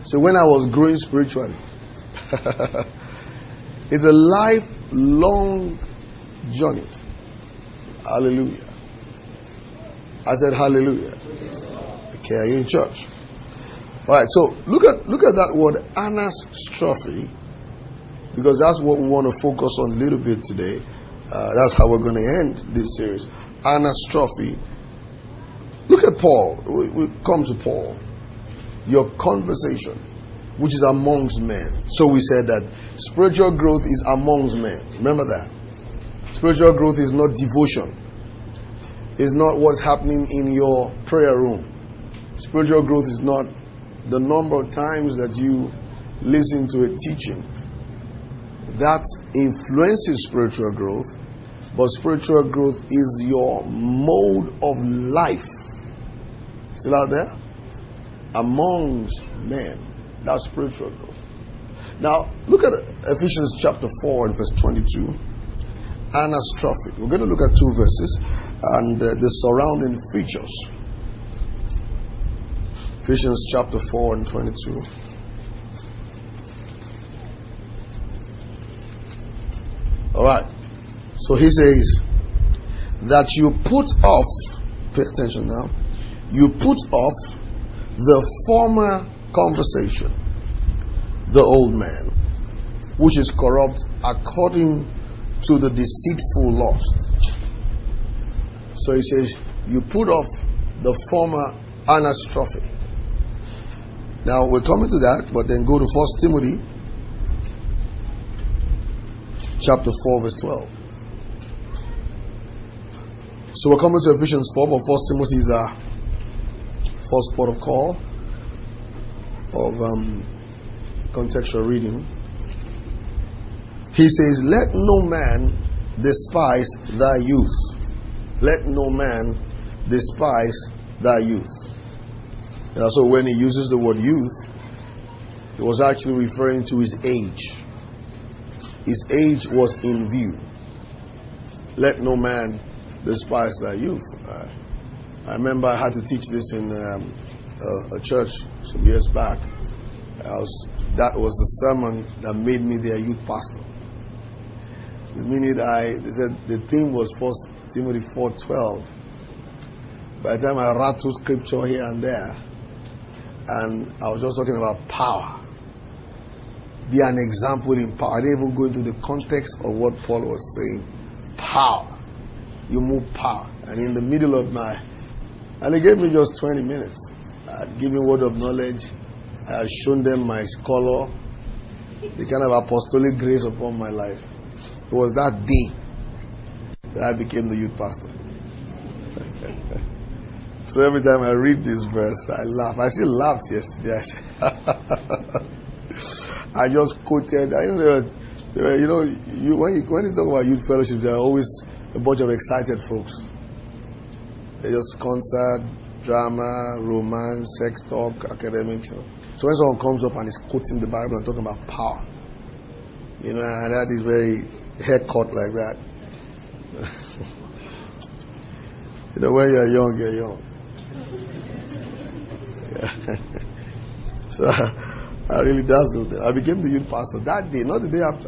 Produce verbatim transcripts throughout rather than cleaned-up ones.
So when I was growing spiritually, it's a lifelong journey. Hallelujah. I said hallelujah. Okay, are you in church? Alright, so look at look at that word anastrophe, because that's what we want to focus on a little bit today. Uh, that's how we're going to end this series. Anastrophe. Look at Paul. We, we come to Paul. Your conversation, which is amongst men. So we said that spiritual growth is amongst men. Remember that. Spiritual growth is not devotion. It's not what's happening in your prayer room. Spiritual growth is not the number of times that you listen to a teaching. That influences spiritual growth, but spiritual growth is your mode of life. Still out there? Amongst men. That's spiritual growth. Now, look at Ephesians chapter four and verse twenty-two. Anastrophe. We're going to look at two verses and uh, the surrounding features. Ephesians chapter four and twenty-two. Alright. So he says that you put off, pay attention now, you put off the former conversation, the old man, which is corrupt according to the deceitful lust. So he says, you put off the former anastrophe. Now we're coming to that, but then go to First Timothy chapter four verse twelve. So we're coming to Ephesians four, but First Timothy is our first port of call of um, contextual reading. He says, let no man despise thy youth. Let no man despise thy youth. And so when he uses the word youth, he was actually referring to his age. His age was in view. Let no man despise thy youth. Uh, I remember I had to teach this in um, a, a church some years back. I was, that was the sermon that made me their youth pastor. The minute I, the, the theme was First Timothy four twelve. By the time I rattled scripture here and there, and I was just talking about power. Be an example in power. I didn't even go into the context of what Paul was saying. Power. You move power. And in the middle of my, and they gave me just twenty minutes. I had given word of knowledge. I had shown them my scholar, the kind of apostolic grace upon my life. It was that day that I became the youth pastor. So every time I read this verse, I laugh. I still laughed yesterday. I just quoted. I know, you know, you, when you when you talk about youth fellowships, there are always a bunch of excited folks. They just concert, drama, romance, sex talk, academics. So when someone comes up and is quoting the Bible and talking about power, you know, and that is very haircut like that. You know, when you're young, you're young. Yeah. So I, I really dazzled them. I became the youth pastor that day, not the day after.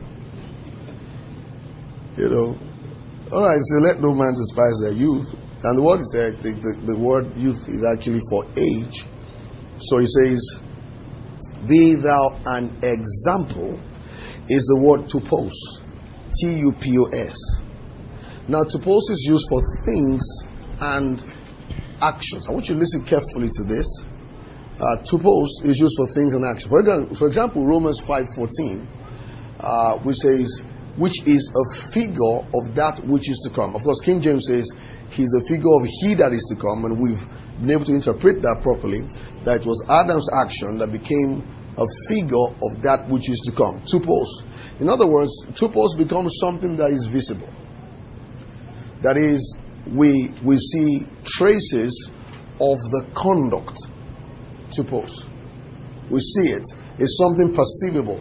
You know. Alright, so let no man despise their youth. And the word is there, the, the, the word youth is actually for age. So he says, be thou an example, is the word tupos. T U P O S. Now tupos is used for things and actions. I want you to listen carefully to this. Uh, tupos is used for things and actions. For example, for example Romans five fourteen, uh, which says, which is a figure of that which is to come. Of course, King James says, he's a figure of he that is to come, and we've been able to interpret that properly, that it was Adam's action that became a figure of that which is to come. Tupos. In other words, tupos becomes something that is visible. That is, we we see traces of the conduct. Tupos. We see it. It's something perceivable.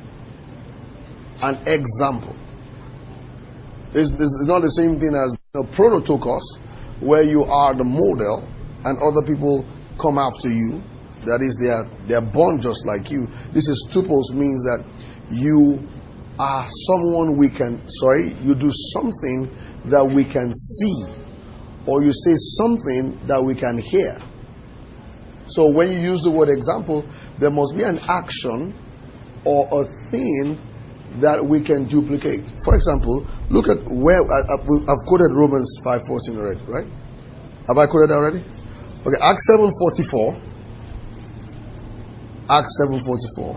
An example. It's, it's not the same thing as, you know, prototokos, where you are the model and other people come after you. That is, they are, they are born just like you. This is tupos, means that you are someone we can, sorry, you do something that we can see, or you say something that we can hear. So when you use the word example, there must be an action or a thing that we can duplicate. For example, look at where I, I've quoted Romans five fourteen already, right? Have I quoted that already? Okay, Acts seven forty-four. Acts seven forty-four.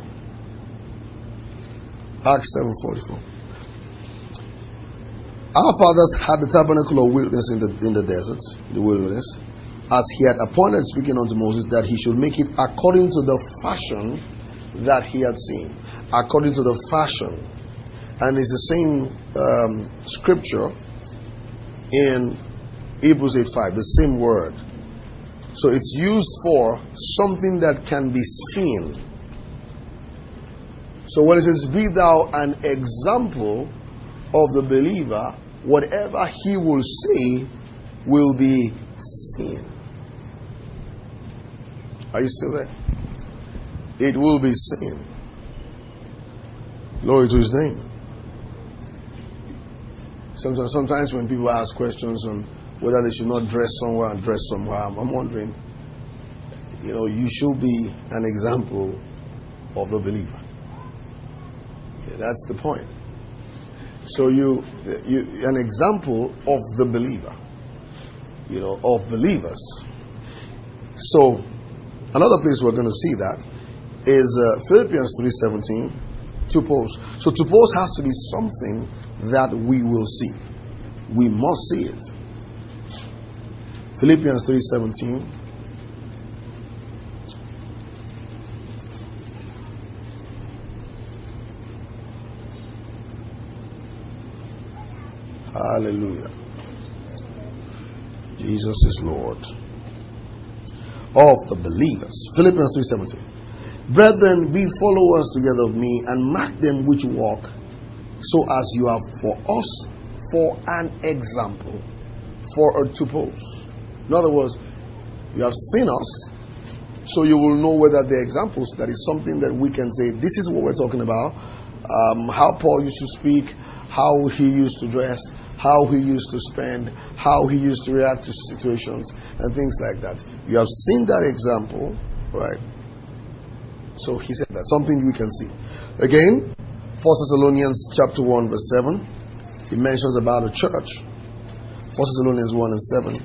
Acts seven forty-four. Our fathers had the tabernacle of witness in the in the desert, the wilderness, as he had appointed, speaking unto Moses, that he should make it according to the fashion that he had seen. According to the fashion. And it's the same um, scripture in Hebrews eight five, the same word. So it's used for something that can be seen. So when it says, be thou an example of the believer, whatever he will say will be seen. Are you still there? It will be seen. Glory to his name. Sometimes, sometimes when people ask questions on whether they should not dress somewhere and dress somewhere, I'm wondering, you know, you should be an example of the believer. Yeah, that's the point. So you, you, an example of the believer, you know, of believers. So another place we're going to see that is uh, Philippians three seventeen. Tupos. So tupos has to be something that we will see. We must see it. Philippians three seventeen. Hallelujah. Jesus is Lord of the believers. Philippians three seventeen. Brethren, be followers together of me, and mark them which walk, so as you have for us for an example, for a tupos. In other words, you have seen us, so you will know whether they're examples. That is something that we can say, this is what we're talking about. Um, how Paul used to speak, how he used to dress, how he used to spend, how he used to react to situations, and things like that. You have seen that example, right? So he said that, something we can see. Again, First Thessalonians chapter one verse seven, he mentions about a church. First Thessalonians one and seven,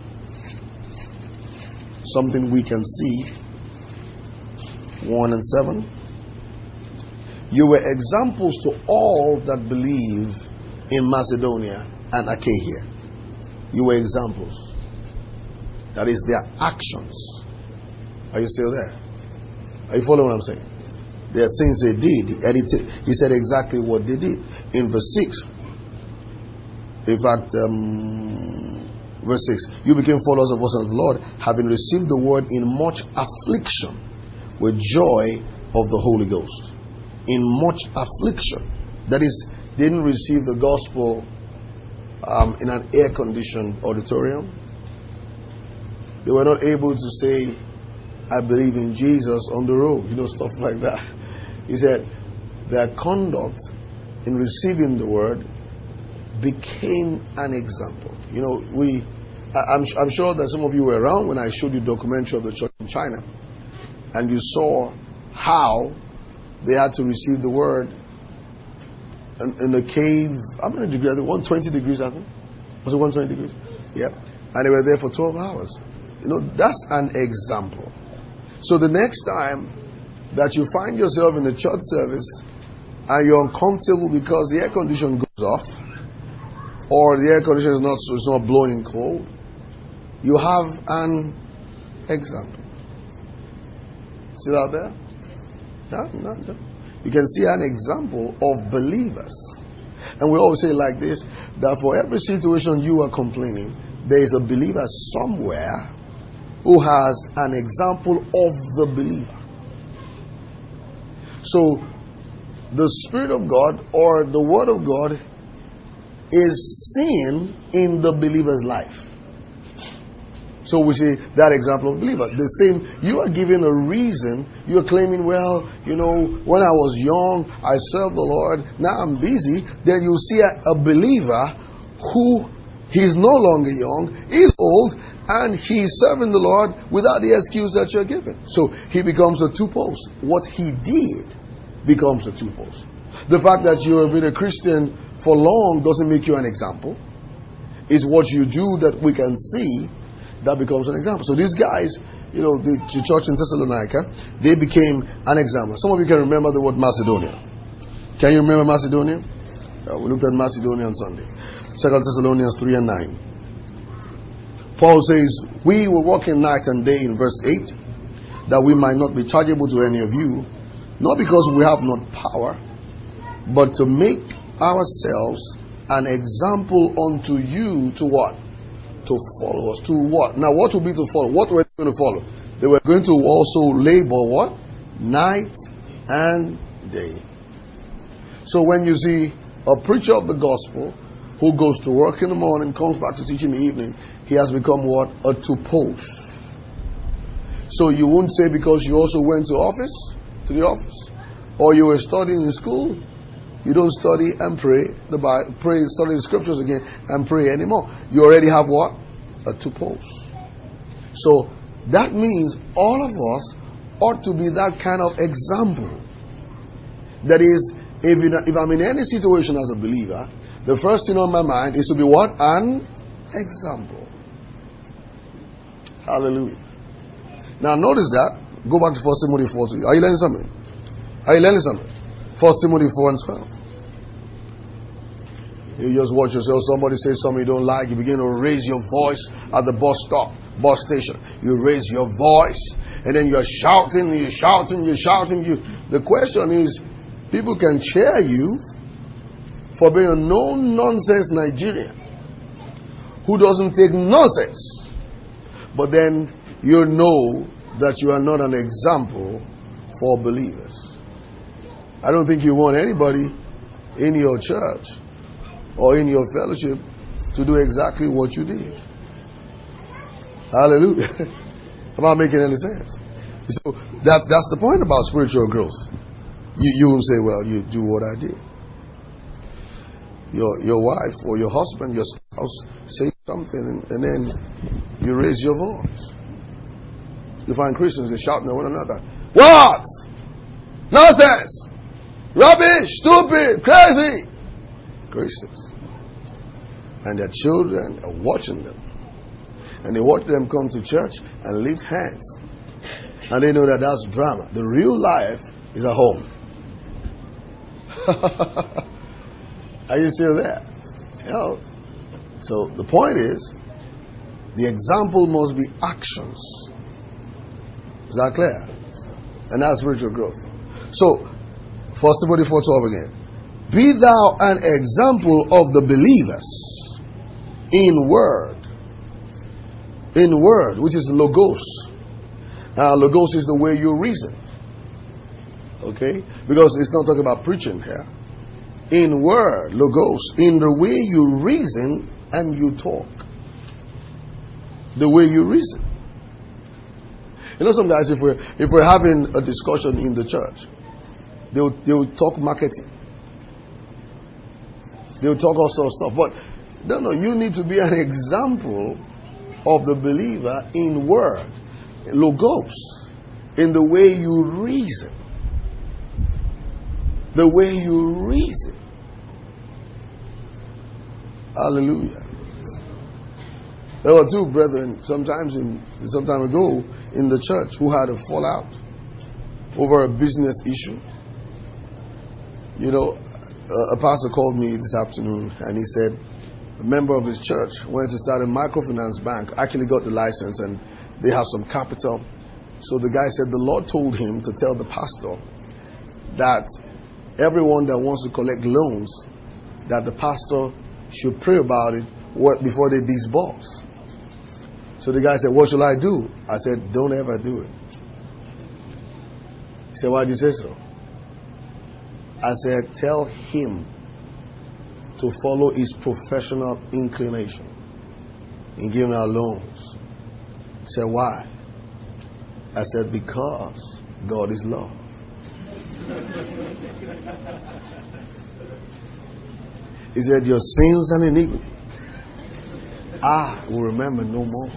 something we can see. one and seven. You were examples to all that believe in Macedonia and Achaia. You were examples. That is their actions. Are you still there? Are you following what I'm saying? There are things they did. And he said exactly what they did. In verse six. In fact, um, verse six. You became followers of us and of the Lord, having received the word in much affliction, with joy of the Holy Ghost. In much affliction. That is, they didn't receive the gospel um, in an air-conditioned auditorium. They were not able to say, I believe in Jesus on the road, you know, stuff like that. He said their conduct in receiving the word became an example. You know, we, I, I'm, I'm sure that some of you were around when I showed you a documentary of the church in China, and you saw how they had to receive the word in, in a cave. How many degrees? one hundred twenty degrees, I think. Was it one hundred twenty degrees? Yeah. And they were there for twelve hours. You know, that's an example. So the next time that you find yourself in the church service and you're uncomfortable because the air condition goes off, or the air condition is not, so it's not blowing cold, you have an example. See out there? No, no, no. You can see an example of believers. And we always say like this, that for every situation you are complaining, there is a believer somewhere who has an example of the believer. So, the Spirit of God or the Word of God is seen in the believer's life. So we say that example of believer. The same, you are giving a reason. You're claiming, well, you know, when I was young, I served the Lord. Now I'm busy. Then you see a, a believer who he's no longer young, he's old, and he's serving the Lord without the excuse that you're giving. So he becomes a two-post. What he did becomes a two-post. The fact that you have been a Christian for long doesn't make you an example. It's what you do that we can see that becomes an example. So these guys, you know, the, the church in Thessalonica, they became an example. Some of you can remember the word Macedonia. Can you remember Macedonia? Uh, we looked at Macedonia on Sunday. Second Thessalonians three and nine. Paul says, we were working night and day in verse eight, that we might not be chargeable to any of you, not because we have not power, but to make ourselves an example unto you to what? To follow us. To what? Now what would be to follow? What were they going to follow? They were going to also labor what? Night and day. So when you see a preacher of the gospel who goes to work in the morning, comes back to teach in the evening, he has become what? A two-post. So you won't say because you also went to office, to the office, or you were studying in school, you don't study and pray the Bible, pray, study the scriptures again and pray anymore. You already have what? A two-post. So that means all of us ought to be that kind of example. That is, if, in, if I'm in any situation as a believer, the first thing on my mind is to be what? An example. Hallelujah. Now notice that. Go back to First Timothy four. Are you learning something? Are you learning something? First Timothy four and twelve. You just watch yourself. Somebody says something you don't like. You begin to raise your voice at the bus stop, bus station. You raise your voice, and then you're shouting, you're shouting, you're shouting. You. The question is, people can cheer you for being a no-nonsense Nigerian who doesn't take nonsense. But then you know that you are not an example for believers. I don't think you want anybody in your church or in your fellowship to do exactly what you did. Hallelujah. Am I making any sense? So that, that's the point about spiritual growth. You, you won't say, well, you do what I did. Your, your wife or your husband, your spouse, say something and, and then you raise your voice. You find Christians, they shouting at one another. What? Nonsense! Rubbish! Stupid! Crazy! Christians. And their children are watching them. And they watch them come to church and lift hands. And they know that that's drama. The real life is at home. Are you still there? You know? So the point is, the example must be actions. Is that clear? And that's spiritual growth. So, First Timothy four twelve again. Be thou an example of the believers in word. In word, which is logos. Uh, logos is the way you reason. Okay? Because it's not talking about preaching here. In word, logos, in the way you reason and you talk. The way you reason. You know, sometimes if we're, if we're having a discussion in the church, they'll, they'll talk marketing. They'll talk all sorts of stuff. But, no, no, you need to be an example of the believer in word, logos, in the way you reason. The way you reason. Hallelujah. There were two brethren sometimes in some time ago in the church who had a fallout over a business issue. You know, a pastor called me this afternoon and he said a member of his church wanted to start a microfinance bank, actually got the license and they have some capital. So the guy said the Lord told him to tell the pastor that everyone that wants to collect loans, that the pastor should pray about it before they disburse. So the guy said, what shall I do? I said, don't ever do it. He said, why did you say so? I said, tell him to follow his professional inclination in giving out loans. said, why? I said, because God is love. He said, your sins and iniquity, I will remember no more.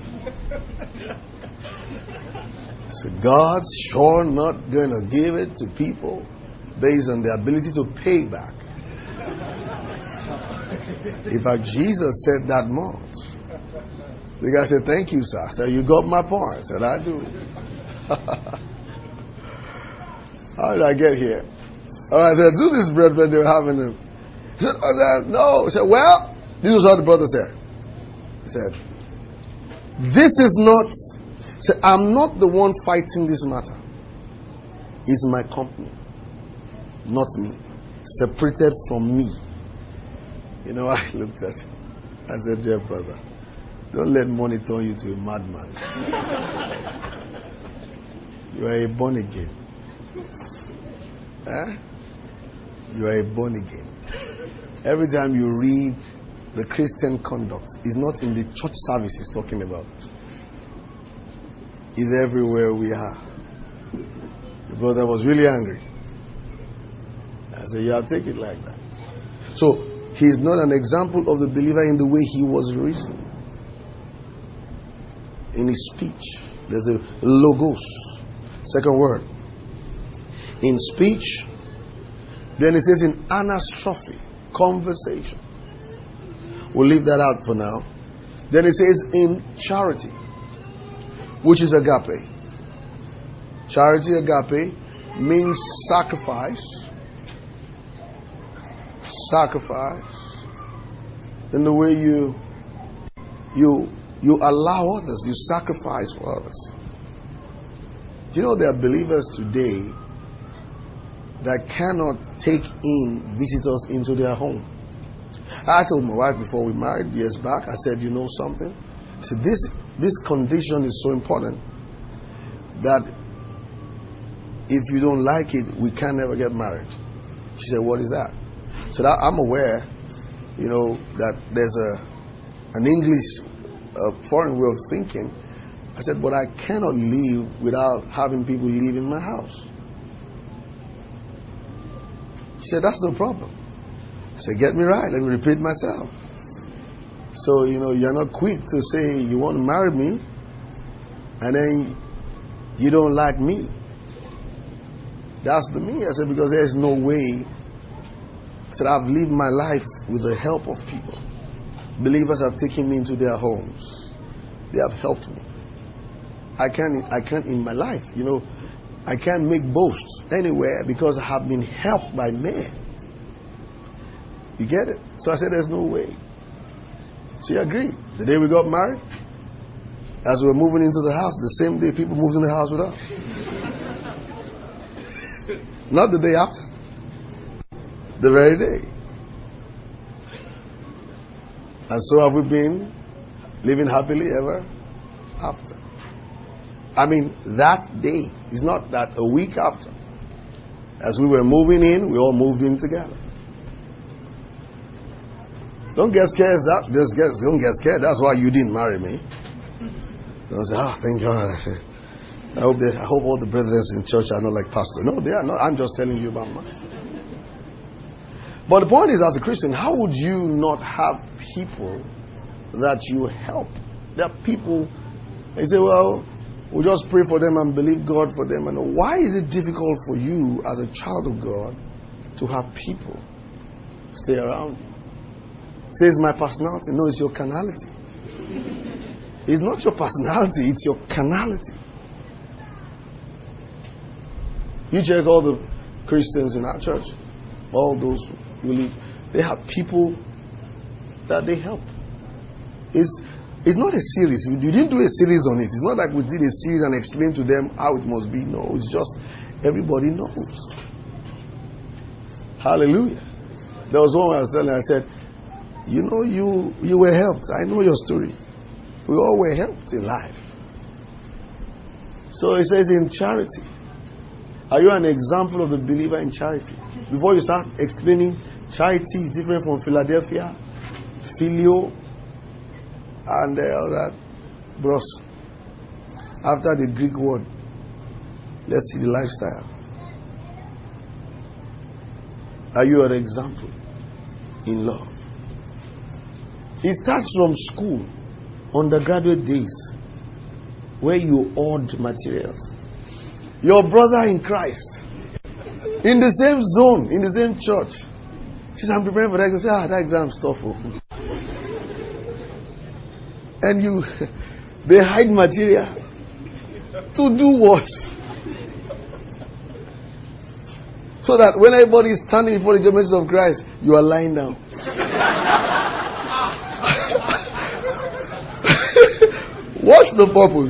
So God's sure not going to give it to people based on their ability to pay back. In fact, Jesus said that much. The guy said, thank you, sir. I said, you got my point. I said, I do. How did I get here? All right, they do this, brethren. They were having a. He said, I said, no. He said, well, this is what the brother said. He said, this is not. He said, I'm not the one fighting this matter. It's my company, not me. Separated from me. You know, I looked at it. I said, dear brother, don't let money turn you to a madman. You are a born again. Eh? You are a born again. Every time you read the Christian conduct, it's not in the church service he's talking about. It's everywhere we are. The brother was really angry. I said, yeah, I'll take it like that. So, he's not an example of the believer in the way he was reasoning. In his speech, there's a logos. Second word. In speech, then it says in anastrophe, conversation. We'll leave that out for now. Then it says in charity, which is agape. Charity, agape, means sacrifice. Sacrifice. In the way you you you allow others, you sacrifice for others. Do you know there are believers today that cannot take in visitors into their home? I told my wife before we married years back, I said, you know something? I said, this, this condition is so important that if you don't like it, we can never get married. She said, what is that? So that I'm aware, you know, that there's a an English uh, foreign way of thinking. I said, but I cannot live without having people live in my house. She said, that's no problem. I said, get me right. Let me repeat myself. So, you know, you're not quick to say you want to marry me and then you don't like me. That's the me. I said, because there's no way. I said, I've lived my life with the help of people. Believers have taken me into their homes. They have helped me. I can't, I can't in my life, you know, I can't make boasts anywhere because I have been helped by men. You get it? So I said, there's no way. She agreed. The day we got married, as we were moving into the house, the same day people moved in the house with us. Not the day after. The very day. And so have we been living happily ever after. I mean, that day. It's not that a week after. As we were moving in, we all moved in together. Don't get scared. That, just get, don't get scared. That's why you didn't marry me. Don't say, oh, thank God. I hope, they, I hope all the brethren in church are not like pastor. No, they are not. I'm just telling you about mine. But the point is, as a Christian, how would you not have people that you help? There are people, they say, well, we just pray for them and believe God for them. And why is it difficult for you as a child of God to have people stay around you? Say, it's my personality. No, it's your carnality. It's not your personality, it's your carnality. You check all the Christians in our church, all those who live, they have people that they help. It's, it's not a series. You didn't do a series on it. It's not like we did a series and explained to them how it must be. No, it's just everybody knows. Hallelujah. There was one I was telling, I said, you know, you, you were helped. I know your story. We all were helped in life. So it says in charity. Are you an example of the believer in charity? Before you start explaining, charity is different from Philadelphia, Filio, and uh, all that. Bros, After the Greek word, let's see the lifestyle. Are you an example in love? It starts from school, undergraduate days, where you hoard materials. Your brother in Christ, in the same zone, in the same church, says, I'm preparing for that exam. Say, ah, that exam's tough. And you, they hide material. To do what? So that when everybody is standing before the judgment of Christ, you are lying down. What's the purpose?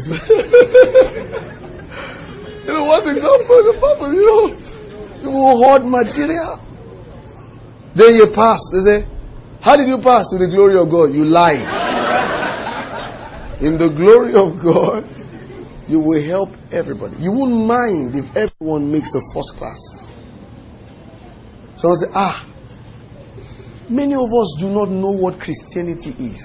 You know, what's the purpose? You know, you will hoard material. Then you pass. They say, how did you pass to the glory of God? You lied. In the glory of God, you will help everybody. You won't mind if everyone makes a first class. Someone say, ah, many of us do not know what Christianity is.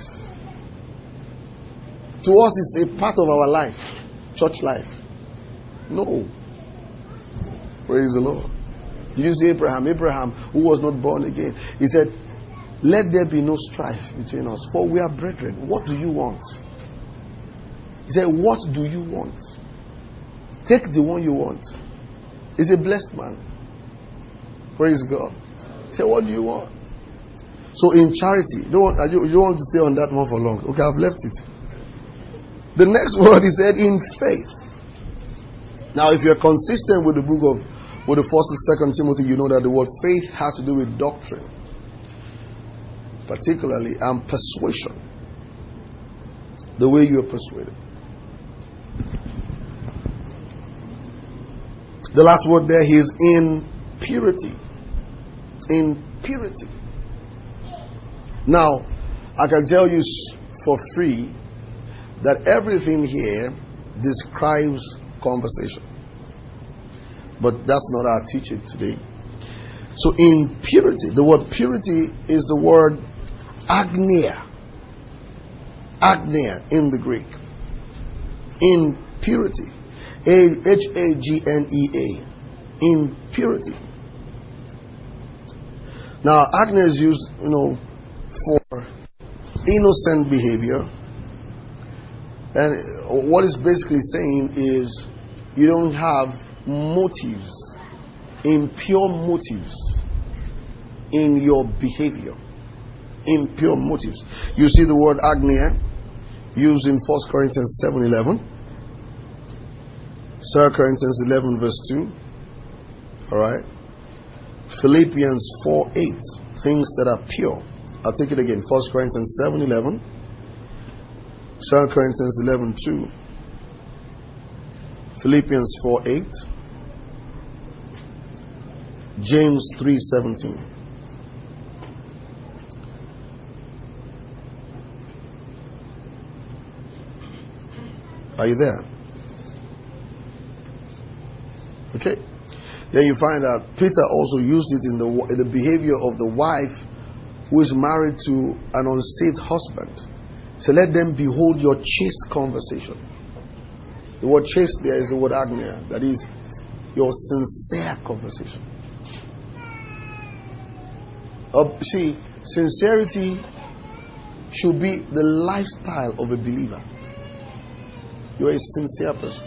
To us, it's a part of our life, church life. No. Praise the Lord. Did you see Abraham? Abraham, who was not born again, he said, let there be no strife between us, for we are brethren. What do you want? He said, what do you want? Take the one you want. He's a blessed man. Praise God. He said, what do you want? So in charity, you don't, want, you don't want to stay on that one for long. Okay, I've left it. The next word he said, in faith. Now, if you're consistent with the book of, with the first and second Timothy, you know that the word faith has to do with doctrine, particularly, and persuasion. The way you are persuaded. The last word there is in purity. In purity. Now, I can tell you for free that everything here describes conversation. But that's not our teaching today. So in purity, the word purity is the word agneia. Agneia in the Greek. In purity. H A G N E A. In purity. Now, agneia is used, you know, for innocent behavior. And what it's basically saying is you don't have motives, impure motives in your behavior. Impure motives. You see the word agneia used in First Corinthians seven eleven. Second Corinthians eleven verse two. Alright. Philippians four eight. Things that are pure. I'll take it again. First Corinthians seven eleven. Second Corinthians eleven two. Philippians four eight. James three seventeen. Are you there? Okay. Then you find that Peter also used it in the, in the behavior of the wife who is married to an unsaved husband. So let them behold your chaste conversation. The word chaste there is the word agneia. That is your sincere conversation. Uh, see, sincerity should be the lifestyle of a believer. You are a sincere person.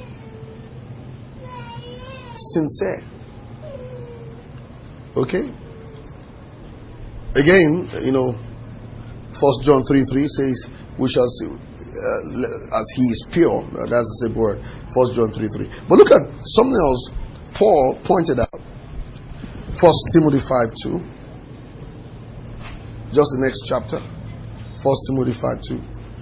Sincere. Okay? Again, you know, First John three three says, we shall see, uh, as he is pure. That's the same word. First John three three. But look at something else Paul pointed out. First Timothy five two. Just the next chapter. First Timothy five two.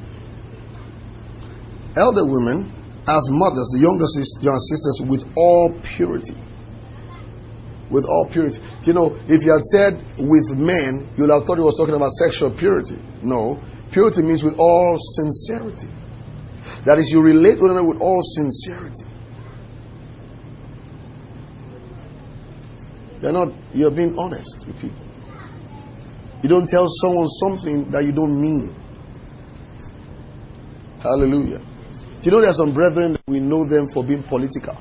Elder women, as mothers, the younger sis- young sisters, with all purity. With all purity. You know, if you had said with men, you would have thought he was talking about sexual purity. No. Purity means with all sincerity. That is, you relate with them with all sincerity. You're not, you're being honest with people. You don't tell someone something that you don't mean. Hallelujah. you know there are some brethren that we know them for being political?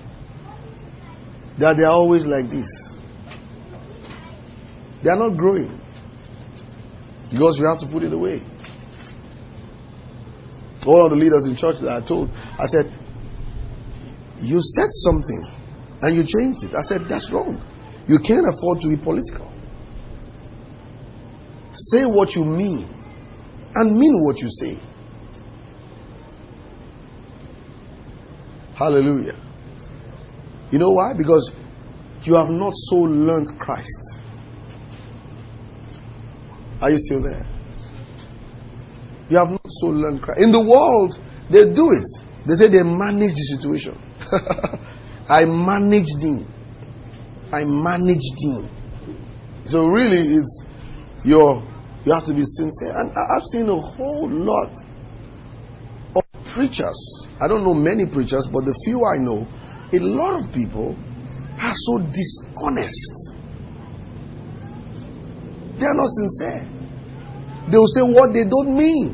That they are always like this. They are not growing. Because you have to put it away. All of the leaders in church that I told, I said, you said something and you changed it. I said, that's wrong. You can't afford to be political. Say what you mean and mean what you say. Hallelujah. You know why? Because you have not so learned Christ. Are you still there? You have not so learned Christ. In the world, they do it. They say they manage the situation. I managed him. I managed him. So really, it's your you have to be sincere. And I've seen a whole lot of preachers. I don't know many preachers, but the few I know, a lot of people are so dishonest. They are not sincere. They will say what they don't mean.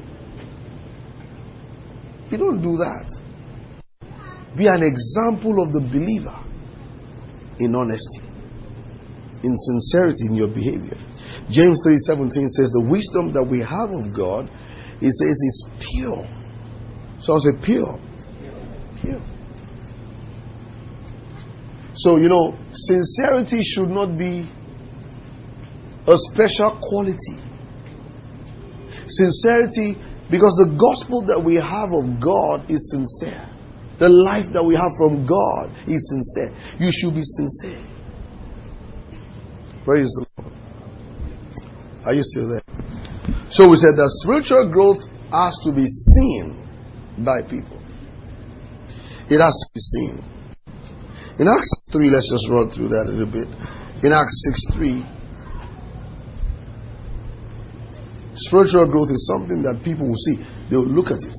You don't do that. Be an example of the believer in honesty, in sincerity in your behavior. James three seventeen says the wisdom that we have of God, it says, is pure. So I said pure. Pure. So, you know, sincerity should not be a special quality. Sincerity, because the gospel that we have of God is sincere. The life that we have from God is sincere. You should be sincere. Praise the Lord. Are you still there? So we said that spiritual growth has to be seen by people. It has to be seen. In Acts three, let's just run through that a little bit. In Acts six three, spiritual growth is something that people will see. They will look at it.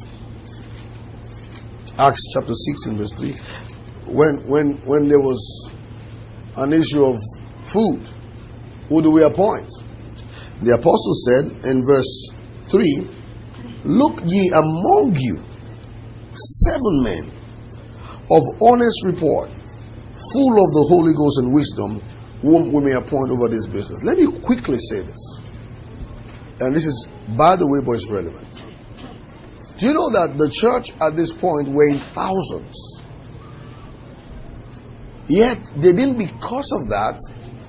Acts chapter six and verse three. When, when, when there was an issue of food, who do we appoint? The apostle said in verse three, look ye among you seven men of honest report, full of the Holy Ghost and wisdom, whom we may appoint over this business. Let me quickly say this. And this is, by the way, but it's relevant. Do you know that the church at this point were in thousands? Yet, they didn't, because of that,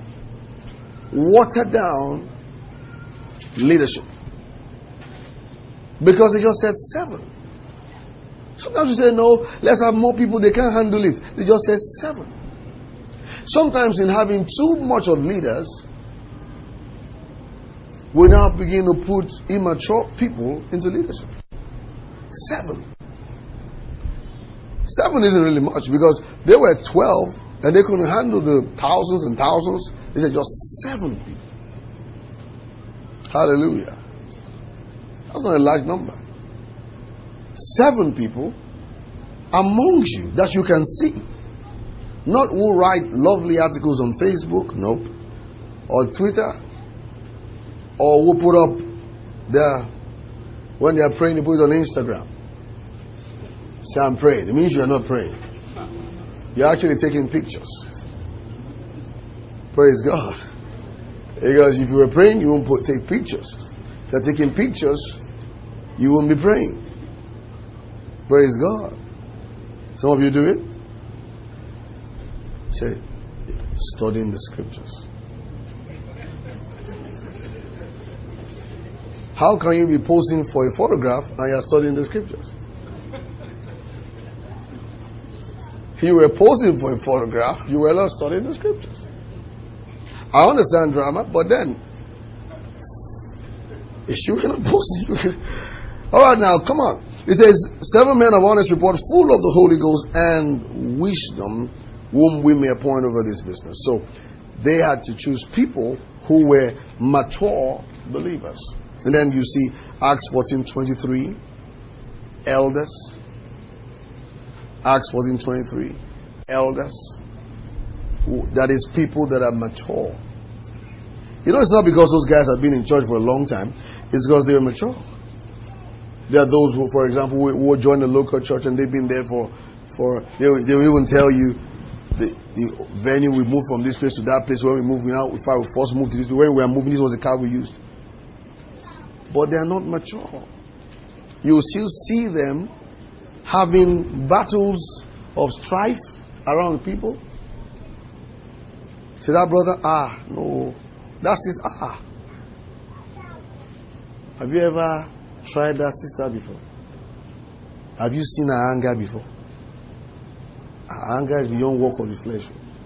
water down leadership. Because they just said seven. Sometimes you say, no, let's have more people, they can't handle it. They just said seven. Sometimes in having too much of leaders, we now begin to put immature people into leadership. Seven. Seven isn't really much because they were twelve and they couldn't handle the thousands and thousands. They said just seven people. Hallelujah. That's not a large number. Seven people among you that you can see. Not who write lovely articles on Facebook, nope, or Twitter, or who put up their, when they are praying, they put it on Instagram. Say, I'm praying. It means you are not praying. You're actually taking pictures. Praise God. Because if you were praying, you won't put, take pictures. If you're taking pictures, you won't be praying. Praise God. Some of you do it. Say, studying the scriptures. How can you be posing for a photograph and you're studying the scriptures? If you were posing for a photograph, you were not studying the scriptures. I understand drama, but then if you cannot post it, all right, now come on. It says, seven men of honest report, full of the Holy Ghost and wisdom, whom we may appoint over this business. So they had to choose people who were mature believers. And then you see Acts fourteen twenty-three, elders. Acts fourteen twenty-three, elders. That is people that are mature. You know, it's not because those guys have been in church for a long time. It's because they are mature. There are those who, for example, who, who join the local church and they've been there for, for they, will- they will even tell you the, the venue we moved from this place to that place. When we moved, now if I first moved to this, when we were moving, this was the car we used. But they are not mature. You will still see them having battles of strife around people. Say that brother, ah, no, that's his ah. Have you ever tried that sister before? Have you seen her anger before? Her anger is beyond work of the flesh.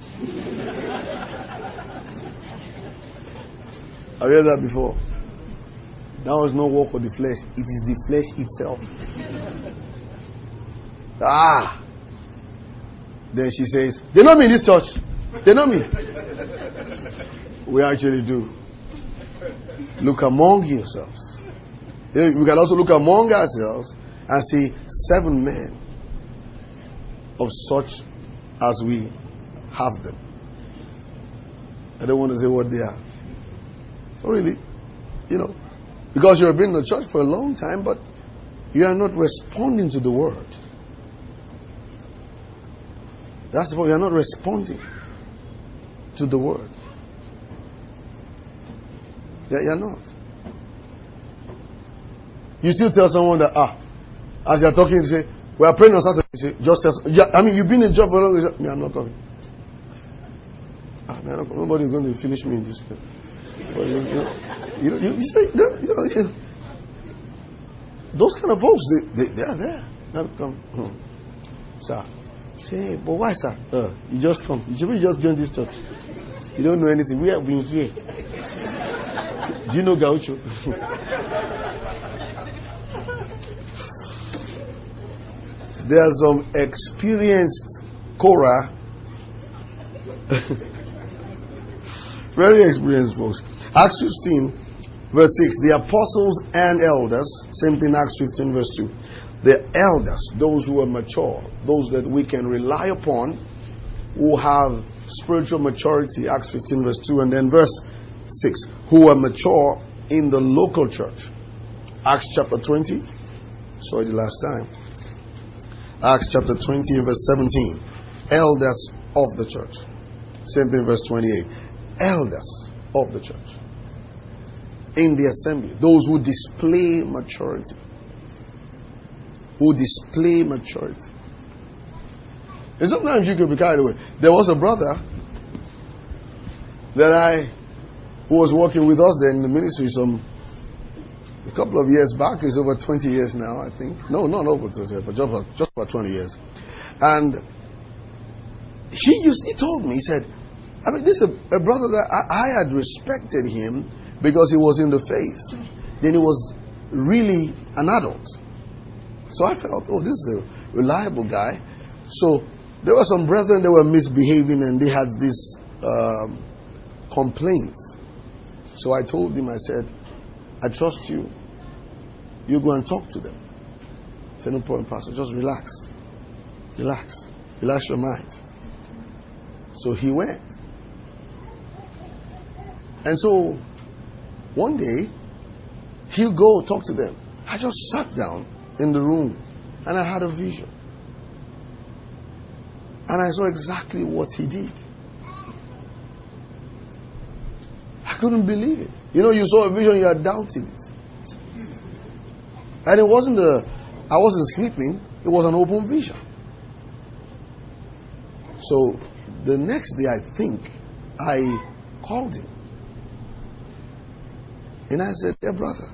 Have you heard that before? That was no work of the flesh. It is the flesh itself. Ah. Then she says, they know me in this church. They know me. We actually do. Look among yourselves. We can also look among ourselves and see seven men of such as we have them. I don't want to say what they are. So really, you know, because you have been in the church for a long time, but you are not responding to the word. That's the point. You are not responding to the word. Yeah, you are not. You still tell someone that, ah, as you are talking, you say, we are praying on Saturday. You say, just tell, yeah, I mean, you've been in a job for a long time. Me, I'm not coming. Ah, man, nobody is going to finish me in this place. But, you, know, you, know, you, you say, you know, you know, those kind of folks, they, they, they are there. They come, hmm. Sir, say, but why, sir? Uh, you just come. You should just join this church. You don't know anything. We have been here. Do you know Gaucho? There are some experienced Korah, very experienced folks. Acts fifteen, verse six. The apostles and elders, same thing, Acts fifteen, verse two. The elders, those who are mature, those that we can rely upon, who have spiritual maturity, Acts fifteen, verse two, and then verse six, who are mature in the local church. Acts chapter twenty. Sorry, the last time. Acts chapter twenty and verse seventeen. Elders of the church. Same thing, verse twenty-eight. Elders of the church. In the assembly. Those who display maturity. Who display maturity. And sometimes you could be carried away. There was a brother that I, who was working with us there in the ministry some a couple of years back. It's over twenty years now, I think. No, not over twenty years, but just about, just about twenty years. And he used, he told me, he said, I mean, this is a, a brother that I, I had respected him because he was in the faith. Then he was really an adult. So I felt, oh, this is a reliable guy. So there were some brethren that were misbehaving and they had these um, complaints. So I told him, I said, I trust you. You go and talk to them. I said, no problem, Pastor. Just relax. Relax. Relax your mind. So he went. And so one day, he'll go talk to them. I just sat down in the room and I had a vision. And I saw exactly what he did. I couldn't believe it. You know, you saw a vision, you are doubting it. And it wasn't a, I wasn't sleeping, it was an open vision. So the next day, I think, I called him. And I said, dear brother,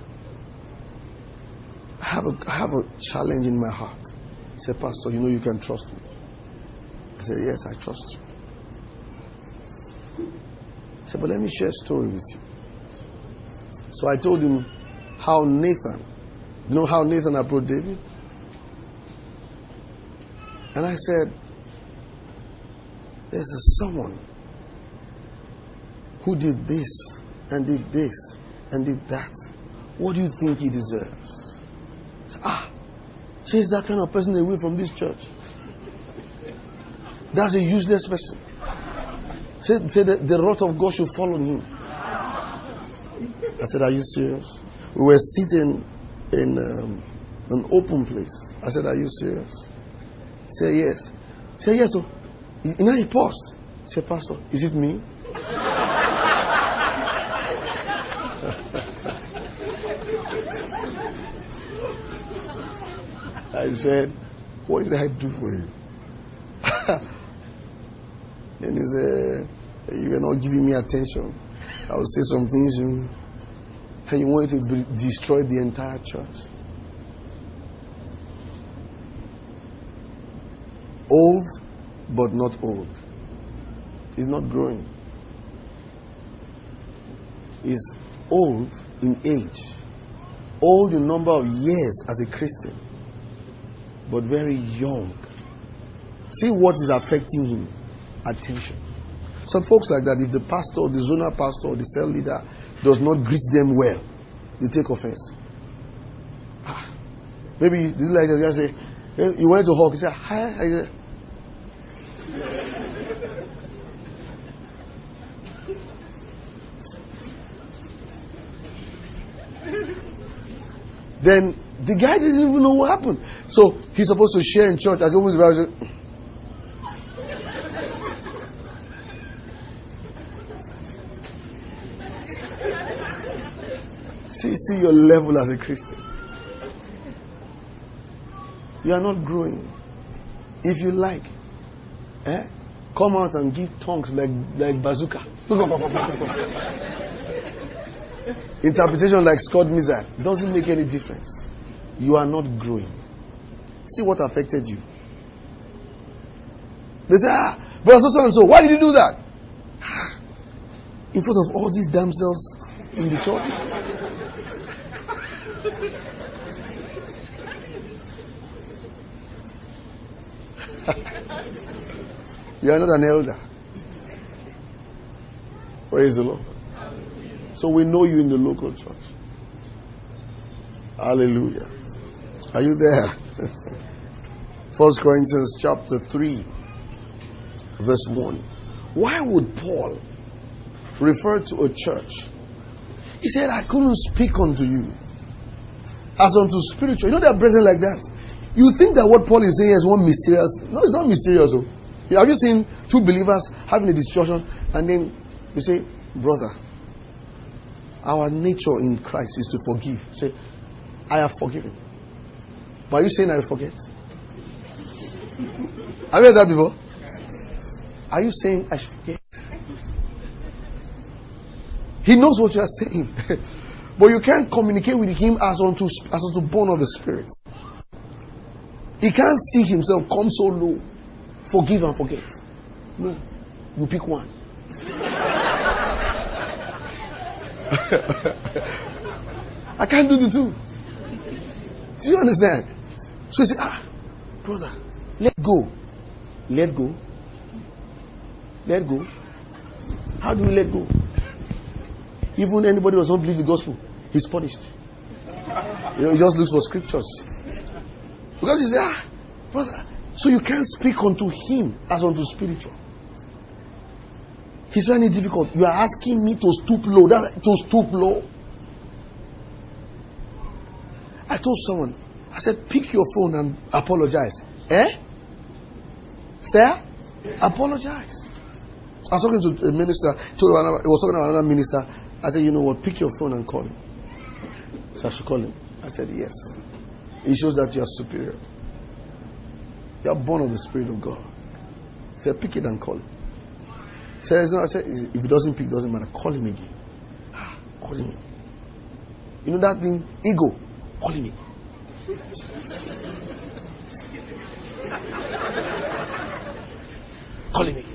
I have a, I have a challenge in my heart. He said, Pastor, you know you can trust me. I said, yes, I trust you. He said, but let me share a story with you. So I told him how Nathan, you know how Nathan approached David? And I said, there's a someone who did this and did this and did that. What do you think he deserves? I said, ah, chase that kind of person away from this church. That's a useless person. Say, say that the wrath of God should fall on him. I said, are you serious? We were sitting in um, An open place. I said, are you serious? He said, yes. He said, yes. So, he, now he paused. He said, Pastor, is it me? I said, what did I do for you? And he said, you were not giving me attention. I would say some things, you, and you wanted to be, destroy the entire church. Old, but not old. He's not growing. He's old in age, old in number of years as a Christian, but very young. See what is affecting him? Attention. Some folks like that, if the pastor, the zonal pastor, or the cell leader does not greet them well, they take offense. Ah. Maybe you do like that, you say, hey, you went to hug, you say, hi, hi. Then the guy doesn't even know what happened. So he's supposed to share in church as almost about it. See, see your level as a Christian. You are not growing. If you like, eh, come out and give tongues like like bazooka. Interpretation like Scud missile. Doesn't make any difference. You are not growing. See what affected you. They say, ah, brother so and so, why did you do that? In front of all these damsels in the church. You are not an elder. Praise the Lord. So we know you in the local church. Hallelujah. Are you there? First Corinthians chapter three, verse one. Why would Paul refer to a church? He said, I couldn't speak unto you as unto spiritual. You know there are brethren like that. You think that what Paul is saying is one mysterious. No, it's not mysterious. Oh. Have you seen two believers having a discussion and then you say, brother, our nature in Christ is to forgive. Say, I have forgiven. But are you saying I forget? Have you heard that before? Are you saying I should forget? He knows what you are saying. But you can't communicate with him as unto, as unto born of the Spirit. He can't see himself come so low. Forgive and forget. No. You pick one. I can't do the two. Do you understand? So you say, ah, brother, let go. Let go. Let go. How do we let go? Even anybody who does not believe the gospel, he's punished. You know, he just looks for scriptures. Because he says, ah, brother, so you can't speak unto him as unto spiritual. He's finding it difficult. You are asking me to stoop low. That, to stoop low. I told someone, I said, pick your phone and apologize. Eh? Sir? Apologize. I was talking to a minister. Told another, I was talking to another minister. I said, you know what? Pick your phone and call him. So I should call him. I said, yes. It shows that you are superior. You are born of the Spirit of God. He said, pick it and call him. He said, no, I said, if he doesn't pick, doesn't matter. Call him again. Call him again. You know that thing? Ego. Call him again. Call him again.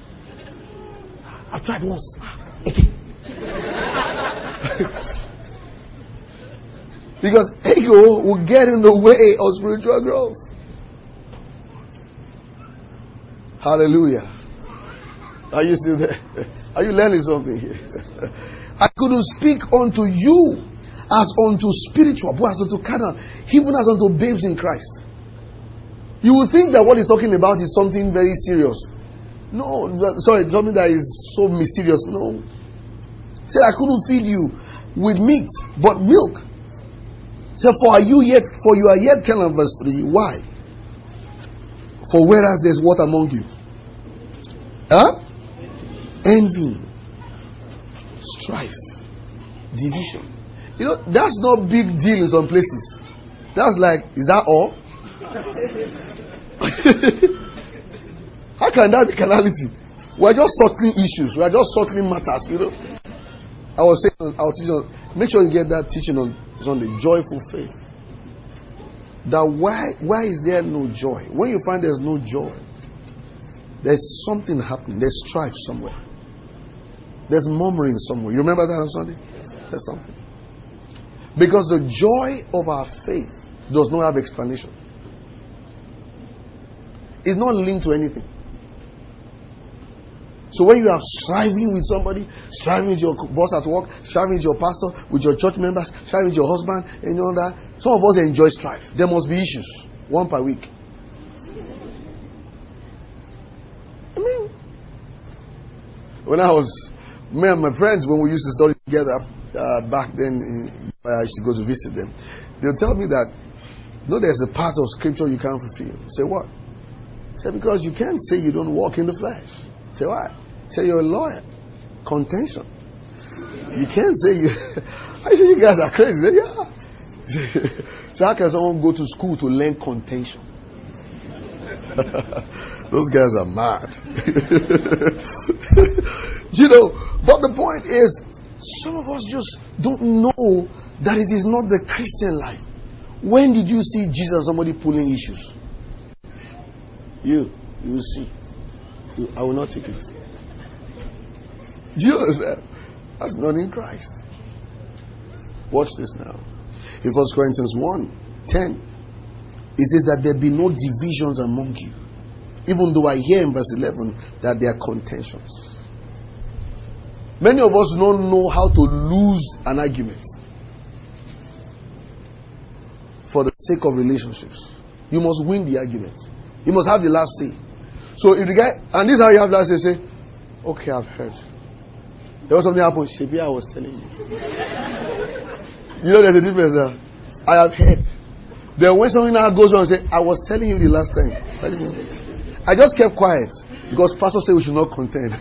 I've tried once. Again. Because ego will get in the way of spiritual growth. Hallelujah. Are you still there? Are you learning something here? I couldn't speak unto you as unto spiritual, but as unto carnal, even as unto babes in Christ. You would think that what he's talking about is something very serious. No, sorry, something that is so mysterious. No. He said, I couldn't feed you with meat, but milk. So for are you yet for you are yet telling verse three. Why? For whereas there's what among you? Huh? Envy, strife, division. You know, that's not big deal in some places. That's like, is that all? How can that be carnality? We're just sorting issues. We're just sorting matters, you know. I was saying, I was teaching on, make sure you get that teaching on Sunday, joyful faith. That why why is there no joy? When you find there's no joy, there's something happening. There's strife somewhere. There's murmuring somewhere. You remember that on Sunday? There's something. Because the joy of our faith does not have explanation. It's not linked to anything. So when you are striving with somebody, striving with your boss at work, striving with your pastor, with your church members, striving with your husband, and all that, some of us enjoy strife. There must be issues. One per week. I mean, when I was, me and my friends, when we used to study together, uh, back then, in, I used to go to visit them, they'll tell me that, no, there's a part of scripture you can't fulfill. Say what? Say because you can't say you don't walk in the flesh. Say what? Say you're a lawyer. Contention. You can't say you. I say you guys are crazy. Say, yeah. So how can someone go to school to learn contention? Those guys are mad. You know, but the point is, some of us just don't know that it is not the Christian life. When did you see Jesus, somebody pulling issues? You, you will see. You, I will not take it. You understand? That's not in Christ. Watch this now. In First Corinthians one ten, it says that there be no divisions among you. Even though I hear in verse eleven that there are contentions. Many of us don't know how to lose an argument for the sake of relationships. You must win the argument. You must have the last say. So if the guy, and this is how you have last say, say, okay, I've heard. There was something happened. Shebi, I was telling you. You know there's a difference there. I have heard. Then when something now goes on, say, I was telling you the last time. I just kept quiet because pastor said we should not contend.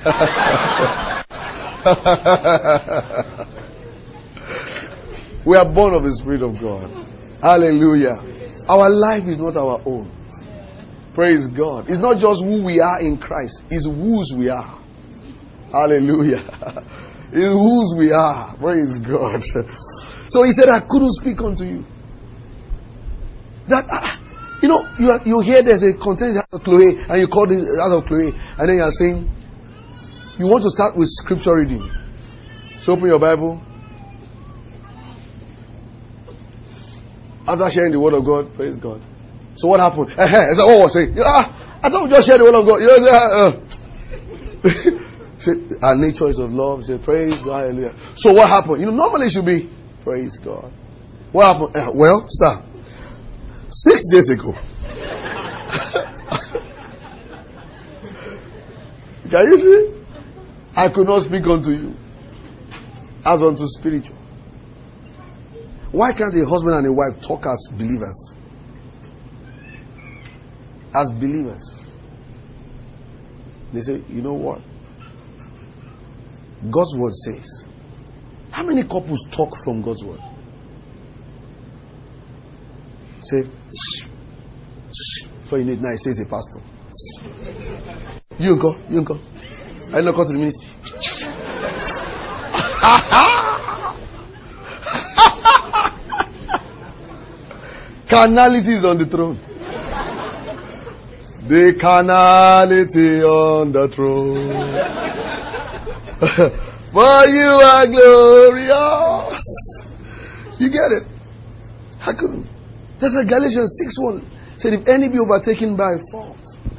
We are born of the Spirit of God. Hallelujah. Our life is not our own. Praise God. It's not just who we are in Christ. It's whose we are. Hallelujah. It's whose we are. Praise God. So he said, I couldn't speak unto you. That, uh, you know, you, are, you hear there's a content out of Chloe, and you call it out of Chloe, and then you are saying, you want to start with scripture reading. So open your Bible. After sharing the word of God, praise God. So what happened? Is that what I was saying? Ah, I thought we just shared the word of God. You know, uh, our nature is of love. Say, praise God, hallelujah. So what happened? You know, normally it should be, praise God. What happened? Uh, well, sir, six days ago. Can you see? I could not speak unto you as unto spiritual. Why can't a husband and a wife talk as believers? As believers. They say, you know what? God's word says. How many couples talk from God's word? Say, so you need now, it says a pastor. You go, you go. I not go to the ministry. Carnality is on the throne. The carnality on the throne. But you are glorious. You get it? How come? That's why Galatians six one said, if any be overtaken by fault.